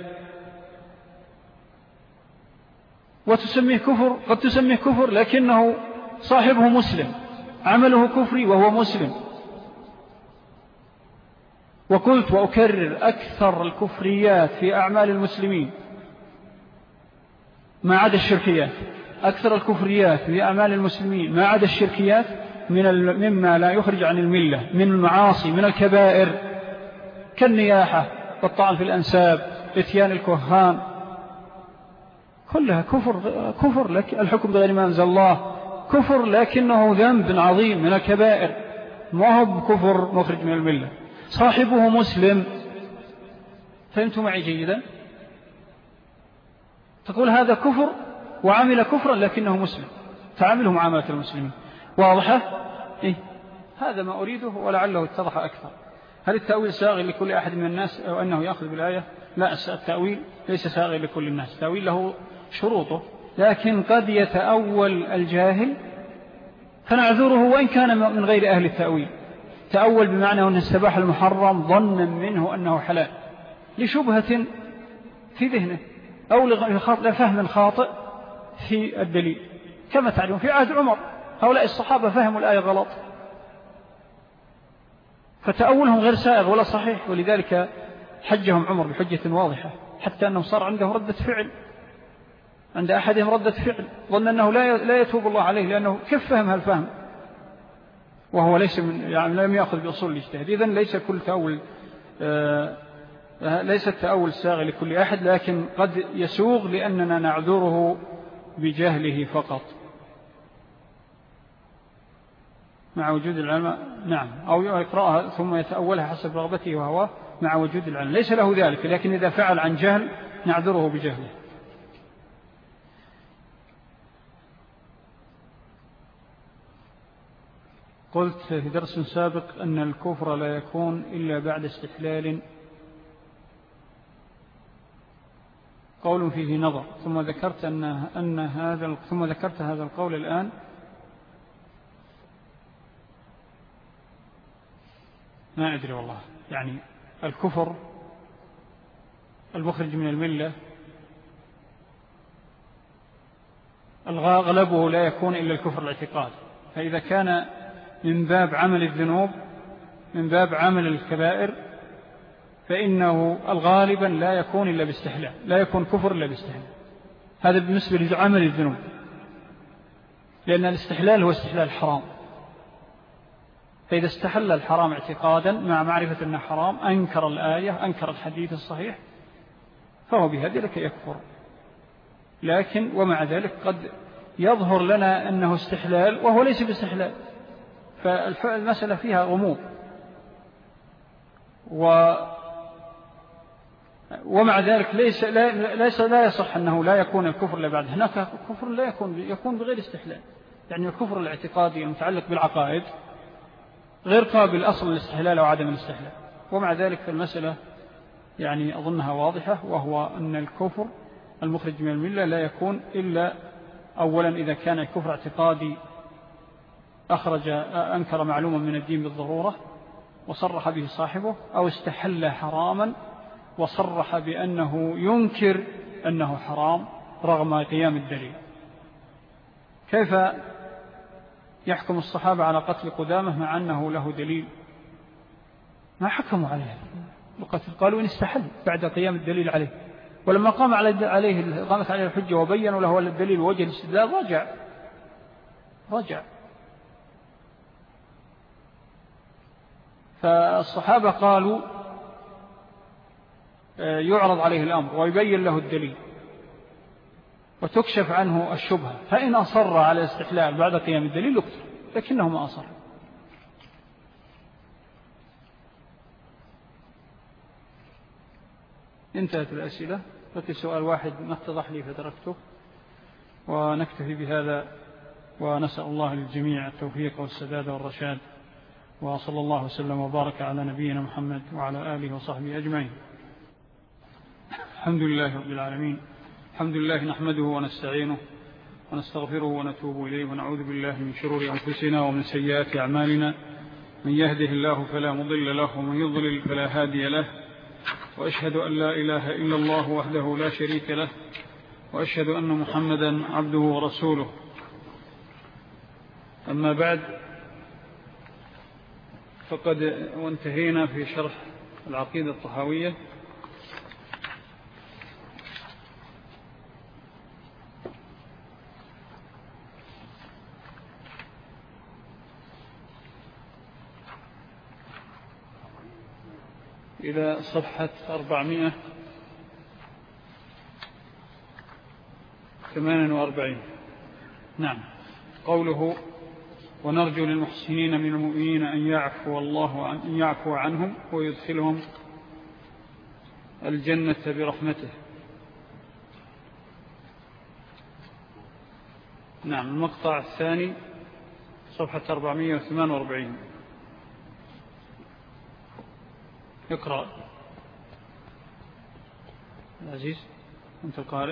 وتسميه كفر، قد تسميه كفر لكنه صاحبه مسلم، عمله كفري وهو مسلم. وقلت وأكرر أكثر الكفريات في أعمال المسلمين ما عدا الشركيات، أكثر الكفريات في أعمال المسلمين ما عدا الشركيات من مما لا يخرج عن الملة من المعاصي من الكبائر كالنياحة والطعن في الأنساب إتيان الكهان، كلها كفر كفر لك الحكم بغير ما أنزل الله كفر، لكنه ذنب عظيم من الكبائر، ما هو كفر مخرج من الملة. صاحبه مسلم، فهمتوا معي جيدا؟ تقول هذا كفر وعمل كفرا لكنه مسلم، تعامله معاملة المسلمين. واضحة؟ إيه؟ هذا ما أريده ولعله اتضح أكثر. هل التأويل ساغي لكل أحد من الناس أو أنه يأخذ بالآية؟ لا، التأويل ليس ساغي لكل الناس، التأويل له شروطه، لكن قد يتأول الجاهل فنعذره وإن كان من غير أهل التأويل. تأول بمعنى أنه استباح المحرم ظنا منه أنه حلال لشبهة في ذهنه أو لفهم خاطئ في الدليل، كما تعلمون في عهد عمر هؤلاء الصحابة فهموا الآية غلط، فتأولهم غير سائغ ولا صحيح، ولذلك حجهم عمر بحجة واضحة، حتى أنه صار عندهم ردة فعل، عند أحدهم ردة فعل ظن أنه لا يتوب الله عليه لأنه كيف فهم هالفهم وهو ليس من يعني لم يأخذ بأصول الاجتهاد. إذن ليس كل تأول آه ليس التأول ساغي لكل أحد، لكن قد يسوغ لأننا نعذره بجهله فقط مع وجود العلم. نعم، أو يقرأها ثم يتأولها حسب رغبته وهواه مع وجود العلم، ليس له ذلك، لكن إذا فعل عن جهل نعذره بجهله. قلت في درس سابق أن الكفر لا يكون إلا بعد استحلال، قول فيه نظر، ثم ذكرت أن أن هذا ثم ذكرت هذا القول الآن. ما أدري والله، يعني الكفر المخرج من الملة أغلبه لا يكون إلا الكفر الاعتقادي، فإذا كان من باب عمل الذنوب من باب عمل الكبائر فإنه الغالبا لا يكون إلا باستحلال، لا يكون كفر إلا باستحلال. هذا بالنسبة لعمل الذنوب، لأن الاستحلال هو استحلال الحرام، فإذا استحل الحرام اعتقادا مع معرفة أنه حرام أنكر الآية أنكر الحديث الصحيح فهو بهذا لك يكفر. لكن ومع ذلك قد يظهر لنا أنه استحلال وهو ليس باستحلال، فالمسألة فيها غموض. و ومع ذلك ليس لا, ليس لا يصح أنه لا يكون الكفر إلا بعد. هناك كفر لا يكون يكون بغير استحلال، يعني الكفر الاعتقادي المتعلق بالعقائد غير قابل أصل الاستحلال أو عدم الاستحلال. ومع ذلك فالمسألة يعني أظنها واضحة، وهو أن الكفر المخرج من الملة لا يكون إلا أولا إذا كان الكفر اعتقادي أخرج أنكر معلوما من الدين بالضرورة وصرح به صاحبه، أو استحل حراما وصرح بأنه ينكر أنه حرام رغم قيام الدليل. كيف يحكم الصحابة على قتل قدامه مع أنه له دليل؟ ما حكموا عليه القتل، قالوا إن استحل بعد قيام الدليل عليه، ولما قام عليه قامت عليه الحجة وبينوا له الدليل ووجه الاستدلال رجع رجع فالصحابة قالوا يعرض عليه الأمر ويبين له الدليل وتكشف عنه الشبهة، فإن أصر على الاستحلال بعد قيام الدليل يقتل، لكنه ما أصر. انتهت الأسئلة، فكي سؤال واحد ما اتضح لي فتركته، ونكتفي بهذا، ونسأل الله للجميع التوفيق والسداد والرشاد، وصلى الله وسلم وبارك على نبينا محمد وعلى آله وصحبه أجمعين. الحمد لله رب العالمين، الحمد لله نحمده ونستعينه ونستغفره ونتوب إليه، ونعوذ بالله من شرور أنفسنا ومن سيئات أعمالنا، من يهده الله فلا مضل له ومن يضلل فلا هادي له، وأشهد أن لا إله إلا الله وحده لا شريك له، وأشهد أن محمدا عبده ورسوله. أما بعد، فقد وانتهينا في شرح العقيدة الطحاوية. إلى صفحة أربعمائة وثمانية وأربعين. نعم. قوله ونرجو للمحسنين من المؤمنين أن يعفو الله عن أن يعفو عنهم ويدخلهم الجنة برحمته. نعم. المقطع الثاني صفحة أربعمائة وثمانية وأربعين. اقرأ العزيز أنت القارئ.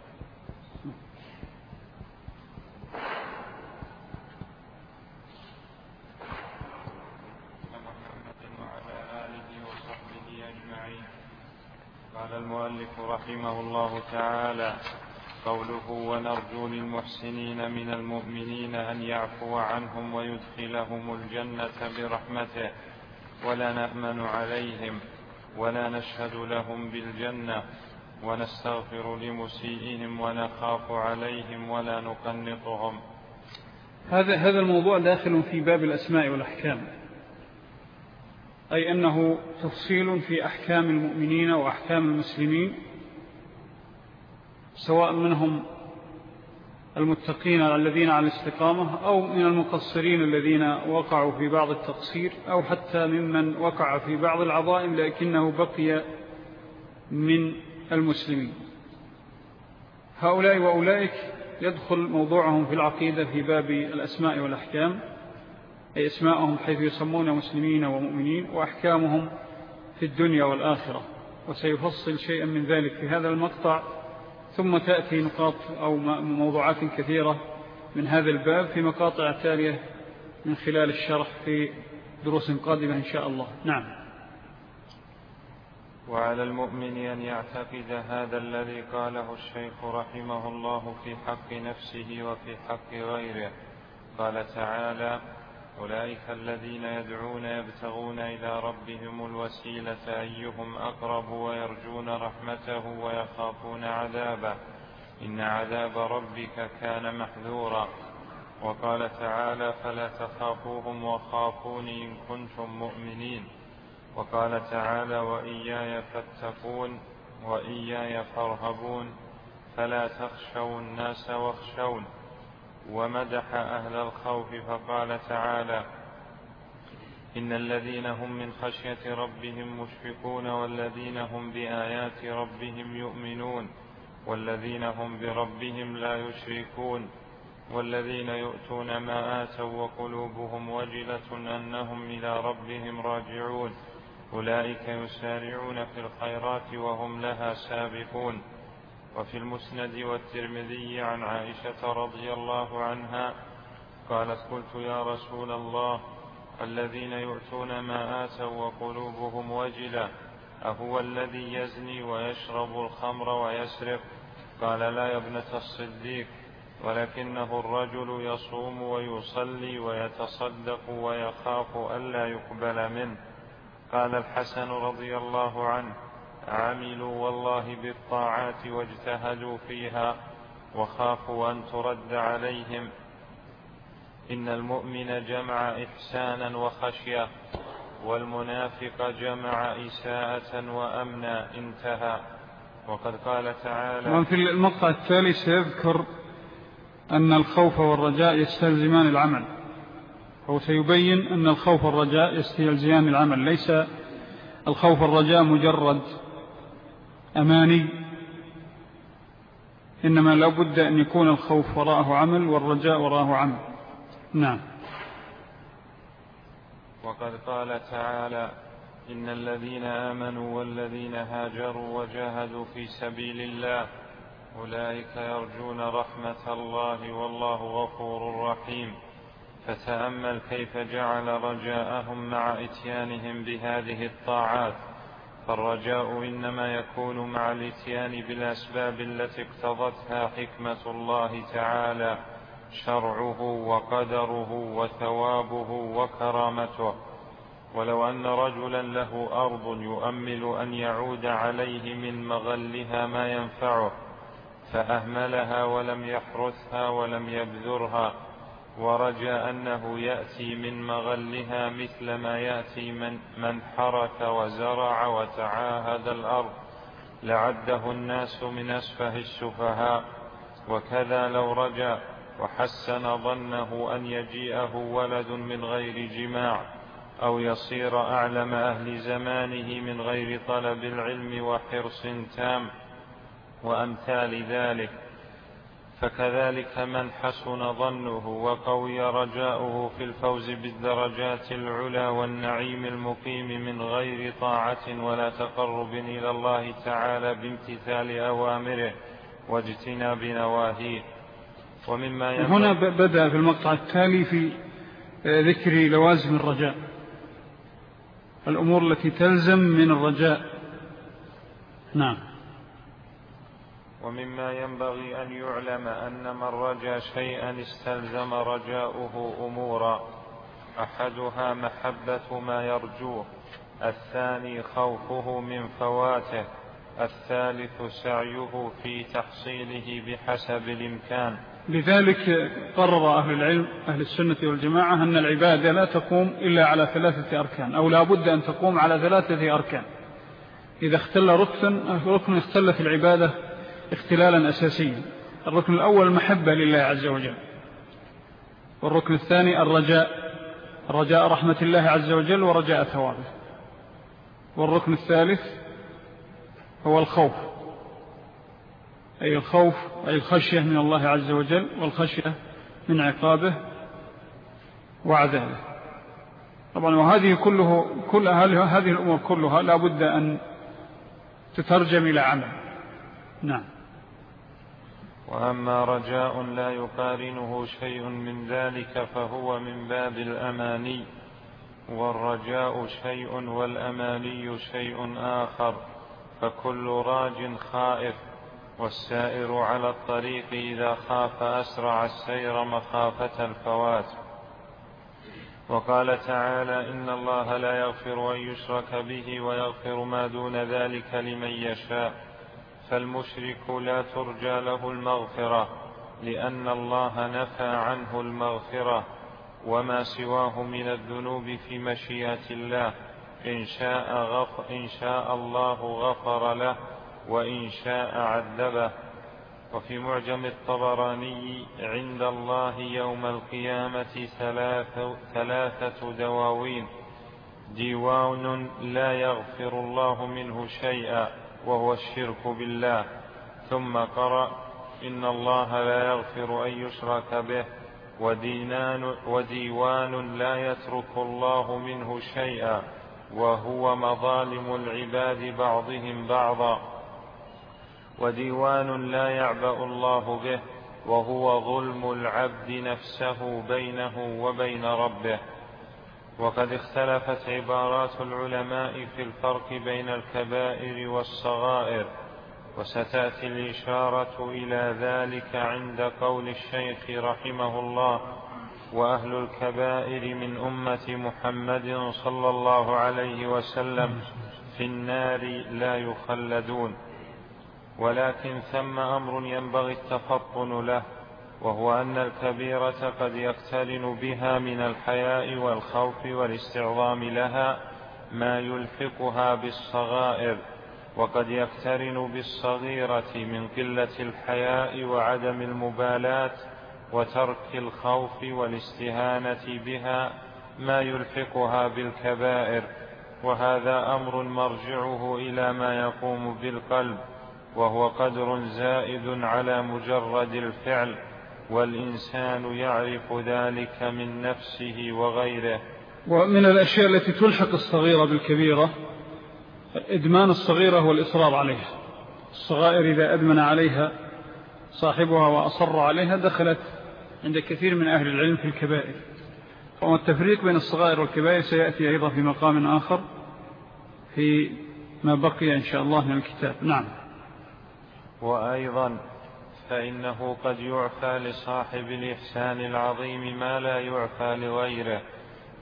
قال المؤلف رحمه الله تعالى: قوله ونرجو للمحسنين من المؤمنين أن يعفو عنهم ويدخلهم الجنة برحمته، ولا نأمن عليهم ولا نشهد لهم بالجنة، ونستغفر لمسيئهم ونخاف عليهم ولا نقنطهم. هذا هذا الموضوع داخل في باب الأسماء والأحكام، أي أنه تفصيل في أحكام المؤمنين وأحكام المسلمين، سواء منهم المتقين الذين على الاستقامة أو من المقصرين الذين وقعوا في بعض التقصير، أو حتى ممن وقع في بعض العظائم لكنه بقي من المسلمين. هؤلاء وأولئك يدخل موضوعهم في العقيدة في باب الأسماء والأحكام، أي أسماءهم حيث يسمون مسلمين ومؤمنين، وأحكامهم في الدنيا والآخرة، وسيفصل شيئا من ذلك في هذا المقطع، ثم تأتي نقاط أو موضوعات كثيرة من هذا الباب في مقاطع تالية من خلال الشرح في دروس قادمة إن شاء الله. نعم. وعلى المؤمن أن يعتقد هذا الذي قاله الشيخ رحمه الله في حق نفسه وفي حق غيره. قال تعالى: أولئك الذين يدعون يبتغون إلى ربهم الوسيلة أيهم أقرب ويرجون رحمته ويخافون عذابه، إن عذاب ربك كان محذورا. وقال تعالى: فلا تخافوهم وخافوني إن كنتم مؤمنين. وقال تعالى: وإياي فاتقون وإياي فارهبون، فلا تخشوا الناس واخشون. ومدح أهل الخوف فقال تعالى: إن الذين هم من خشية ربهم مشفقون والذين هم بآيات ربهم يؤمنون والذين هم بربهم لا يشركون والذين يؤتون ما آتوا وقلوبهم وجلة أنهم إلى ربهم راجعون أولئك يسارعون في الخيرات وهم لها سابقون. وفي المسند والترمذي عن عائشة رضي الله عنها قالت: قلت يا رسول الله، الذين يؤتون ما آتوا وقلوبهم وجلة أهو الذي يزني ويشرب الخمر ويسرق؟ قال: لا يا ابنة الصديق، ولكنه الرجل يصوم ويصلي ويتصدق ويخاف ألا يقبل منه. قال الحسن رضي الله عنه: عملوا والله بالطاعات واجتهدوا فيها وخافوا أن ترد عليهم. إن المؤمن جمع إحسانا وخشية، والمنافق جمع إساءة وأمنا. انتهى. وقد قال تعالى. في المقطع التالي سيذكر أن الخوف والرجاء يستلزمان العمل، هو سيبين أن الخوف والرجاء يستلزمان العمل، ليس الخوف والرجاء مجرد أماني، إنما لا بد أن يكون الخوف وراءه عمل والرجاء وراءه عمل. نعم. وقد قال تعالى: إن الذين آمنوا والذين هاجروا وجاهدوا في سبيل الله أولئك يرجون رحمة الله والله غفور رحيم. فتأمل كيف جعل رجاءهم مع إتيانهم بهذه الطاعات، فالرجاء إنما يكون مع الإتيان بالأسباب التي اقتضتها حكمة الله تعالى، شرعه وقدره وثوابه وكرامته. ولو أن رجلا له أرض يؤمل أن يعود عليه من مغلها ما ينفعه فأهملها ولم يحرثها ولم يبذرها ورجى أنه يأتي من مغلها مثل ما يأتي من, من حرث وزرع وتعاهد الأرض لعده الناس من أسفه السفهاء. وكذا لو رجى وحسن ظنه أن يجيئه ولد من غير جماع أو يصير أعلم أهل زمانه من غير طلب العلم وحرص تام وأمثال ذلك، فكذلك من حسن ظنه وقوي رجاؤه في الفوز بالدرجات العلى والنعيم المقيم من غير طاعة ولا تقرب إلى الله تعالى بامتثال أوامره واجتناب نواهيه. ومما هنا بدأ في المقطع التالي في ذكر لوازم الرجاء، الأمور التي تلزم من الرجاء. نعم. ومما ينبغي أن يعلم أن من رجا شيئا استلزم رجاؤه أمورا، أحدها محبة ما يرجوه، الثاني خوفه من فواته، الثالث سعيه في تحصيله بحسب الإمكان. لذلك قرر أهل العلم أهل السنة والجماعة أن العبادة لا تقوم إلا على ثلاثة أركان، أو لا بد أن تقوم على ثلاثة أركان. إذا اختل ركن ركن اختلت العبادة اختلالا أساسيا. الركن الأول المحبة لله عز وجل، والركن الثاني الرجاء، رجاء رحمة الله عز وجل ورجاء ثوابه، والركن الثالث هو الخوف، أي الخوف أي الخشية من الله عز وجل والخشية من عقابه وعذابه. طبعا وهذه كله كل هذه الأمور كلها لا بد أن تترجم إلى عمل. نعم. وأما رجاء لا يقارنه شيء من ذلك فهو من باب الأماني، والرجاء شيء والأماني شيء آخر، فكل راج خائف، والسائر على الطريق إذا خاف أسرع السير مخافة الفوات. وقال تعالى: إن الله لا يغفر أن يشرك به ويغفر ما دون ذلك لمن يشاء. فالمشرك لا ترجى له المغفرة لأن الله نفى عنه المغفرة، وما سواه من الذنوب في مشيئة الله، إن شاء, غفر إن شاء الله غفر له وإن شاء عذبه. وفي معجم الطبراني: عند الله يوم القيامة ثلاثة, ثلاثة دواوين، ديوان لا يغفر الله منه شيئا وهو الشرك بالله، ثم قرأ: إن الله لا يغفر أن يشرك به، ودينان وديوان لا يترك الله منه شيئا وهو مظالم العباد بعضهم بعضا، وديوان لا يعبأ الله به وهو ظلم العبد نفسه بينه وبين ربه. وقد اختلفت عبارات العلماء في الفرق بين الكبائر والصغائر، وستأتي الإشارة إلى ذلك عند قول الشيخ رحمه الله: وأهل الكبائر من أمة محمد صلى الله عليه وسلم في النار لا يخلدون. ولكن ثم أمر ينبغي التفطن له، وهو أن الكبيرة قد يقترن بها من الحياء والخوف والاستعظام لها ما يلحقها بالصغائر، وقد يقترن بالصغيرة من قلة الحياء وعدم المبالاة وترك الخوف والاستهانة بها ما يلحقها بالكبائر. وهذا أمر مرجعه إلى ما يقوم بالقلب، وهو قدر زائد على مجرد الفعل، والإنسان يعرف ذلك من نفسه وغيره. ومن الأشياء التي تلحق الصغيرة بالكبيرة إدمان الصغيرة والإصرار عليها. الصغائر إذا أدمن عليها صاحبها وأصر عليها دخلت عند كثير من أهل العلم في الكبائر. والتفريق بين الصغائر والكبائر سيأتي أيضا في مقام آخر في ما بقي إن شاء الله من الكتاب. نعم. وأيضا فإنه قد يعفى لصاحب الإحسان العظيم ما لا يعفى لغيره،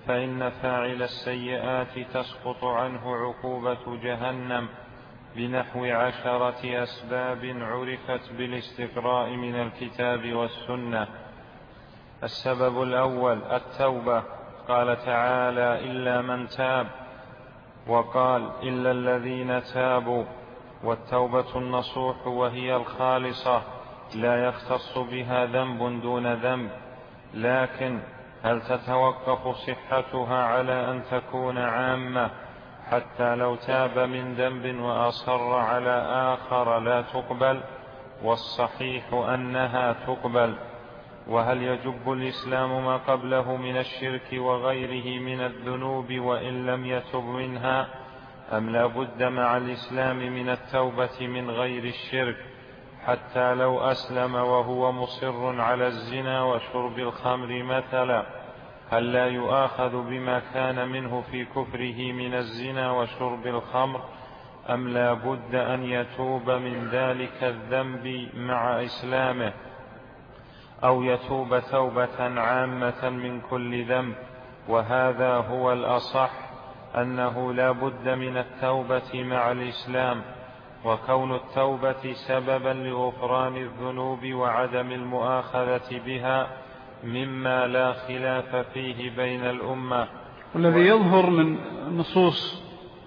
فإن فاعل السيئات تسقط عنه عقوبة جهنم بنحو عشرة أسباب عرفت بالاستقراء من الكتاب والسنة. السبب الأول التوبة، قال تعالى: إلا من تاب، وقال: إلا الذين تابوا. والتوبة النصوح وهي الخالصة لا يختص بها ذنب دون ذنب، لكن هل تتوقف صحتها على أن تكون عامة حتى لو تاب من ذنب وأصر على آخر لا تقبل؟ والصحيح أنها تقبل. وهل يجب الإسلام ما قبله من الشرك وغيره من الذنوب وإن لم يتب منها، أم لا بد مع الإسلام من التوبة من غير الشرك حتى لو أسلم وهو مصر على الزنا وشرب الخمر مثلا؟ هل لا يؤاخذ بما كان منه في كفره من الزنا وشرب الخمر، أم لا بد أن يتوب من ذلك الذنب مع إسلامه، أو يتوب توبة عامة من كل ذنب؟ وهذا هو الأصح، أنه لا بد من التوبة مع الإسلام. وكون التوبة سببا لغفران الذنوب وعدم المؤاخذة بها مما لا خلاف فيه بين الأمة. والذي يظهر من النصوص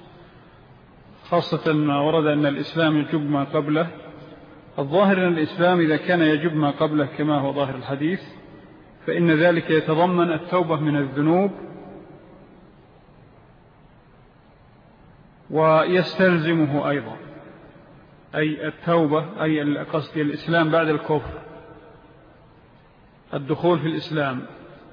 خاصة ما ورد أن الإسلام يجب ما قبله، الظاهر أن الإسلام إذا كان يجب ما قبله كما هو ظاهر الحديث، فإن ذلك يتضمن التوبة من الذنوب، ويستلزمه أيضا أي التوبة، أي قصد الإسلام بعد الكفر، الدخول في الإسلام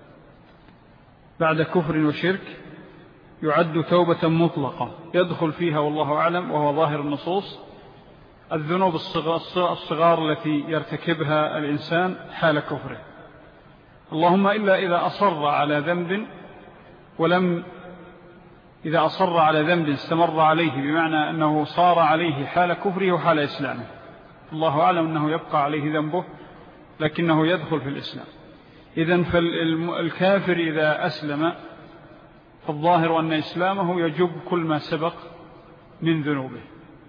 بعد كفر وشرك يعد توبة مطلقة يدخل فيها والله أعلم، وهو ظاهر النصوص، الذنوب الصغار التي يرتكبها الإنسان حال كفره، اللهم إلا إذا أصر على ذنب ولم إذا أصر على ذنب استمر عليه، بمعنى أنه صار عليه حال كفره وحال إسلامه، الله أعلم أنه يبقى عليه ذنبه لكنه يدخل في الإسلام. إذن فالكافر إذا أسلم فالظاهر أن إسلامه يجب كل ما سبق من ذنوبه،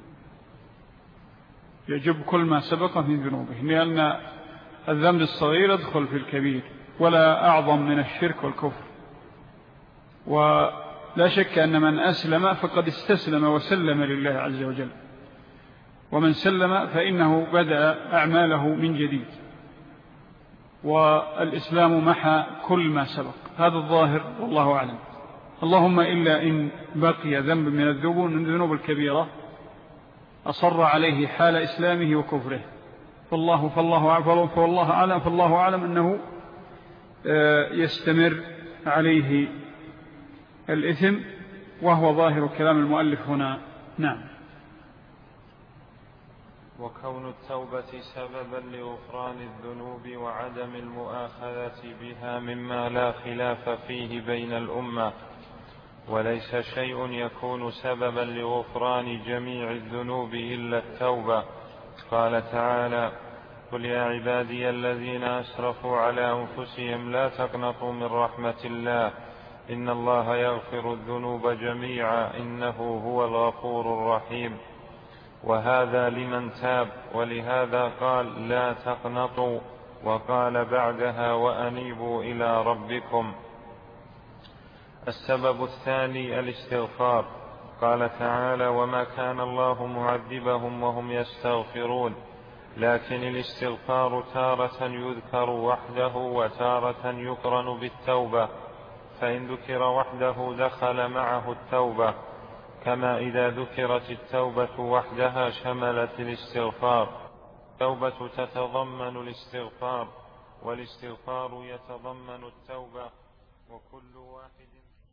يجب كل ما سبق من ذنوبه، لأن الذنب الصغير يدخل في الكبير، ولا أعظم من الشرك والكفر. ولا شك أن من أسلم فقد استسلم وسلم لله عز وجل، ومن سلم فإنه بدأ أعماله من جديد، والإسلام محى كل ما سبق، هذا الظاهر والله أعلم. اللهم إلا إن بقي ذنب من الذنوب من الذنوب الكبيرة أصر عليه حال إسلامه وكفره، فالله فالله فالله أعلم فالله أعلم أنه يستمر عليه الإثم، وهو ظاهر كلام المؤلف هنا. نعم. وكون التوبة سببا لغفران الذنوب وعدم المؤاخذة بها مما لا خلاف فيه بين الأمة، وليس شيء يكون سببا لغفران جميع الذنوب إلا التوبة. قال تعالى: قل يا عبادي الذين أسرفوا على أنفسهم لا تقنطوا من رحمة الله إن الله يغفر الذنوب جميعا إنه هو الغفور الرحيم. وهذا لمن تاب، ولهذا قال لا تقنطوا، وقال بعدها وأنيبوا إلى ربكم. السبب الثاني الاستغفار، قال تعالى: وما كان الله معذبهم وهم يستغفرون. لكن الاستغفار تارة يذكر وحده وتارة يقرن بالتوبة، فإن ذكر وحده دخل معه التوبة، كما إذا ذكرت التوبة وحدها شملت الاستغفار. التوبة تتضمن الاستغفار، والاستغفار يتضمن التوبة، وكل واحد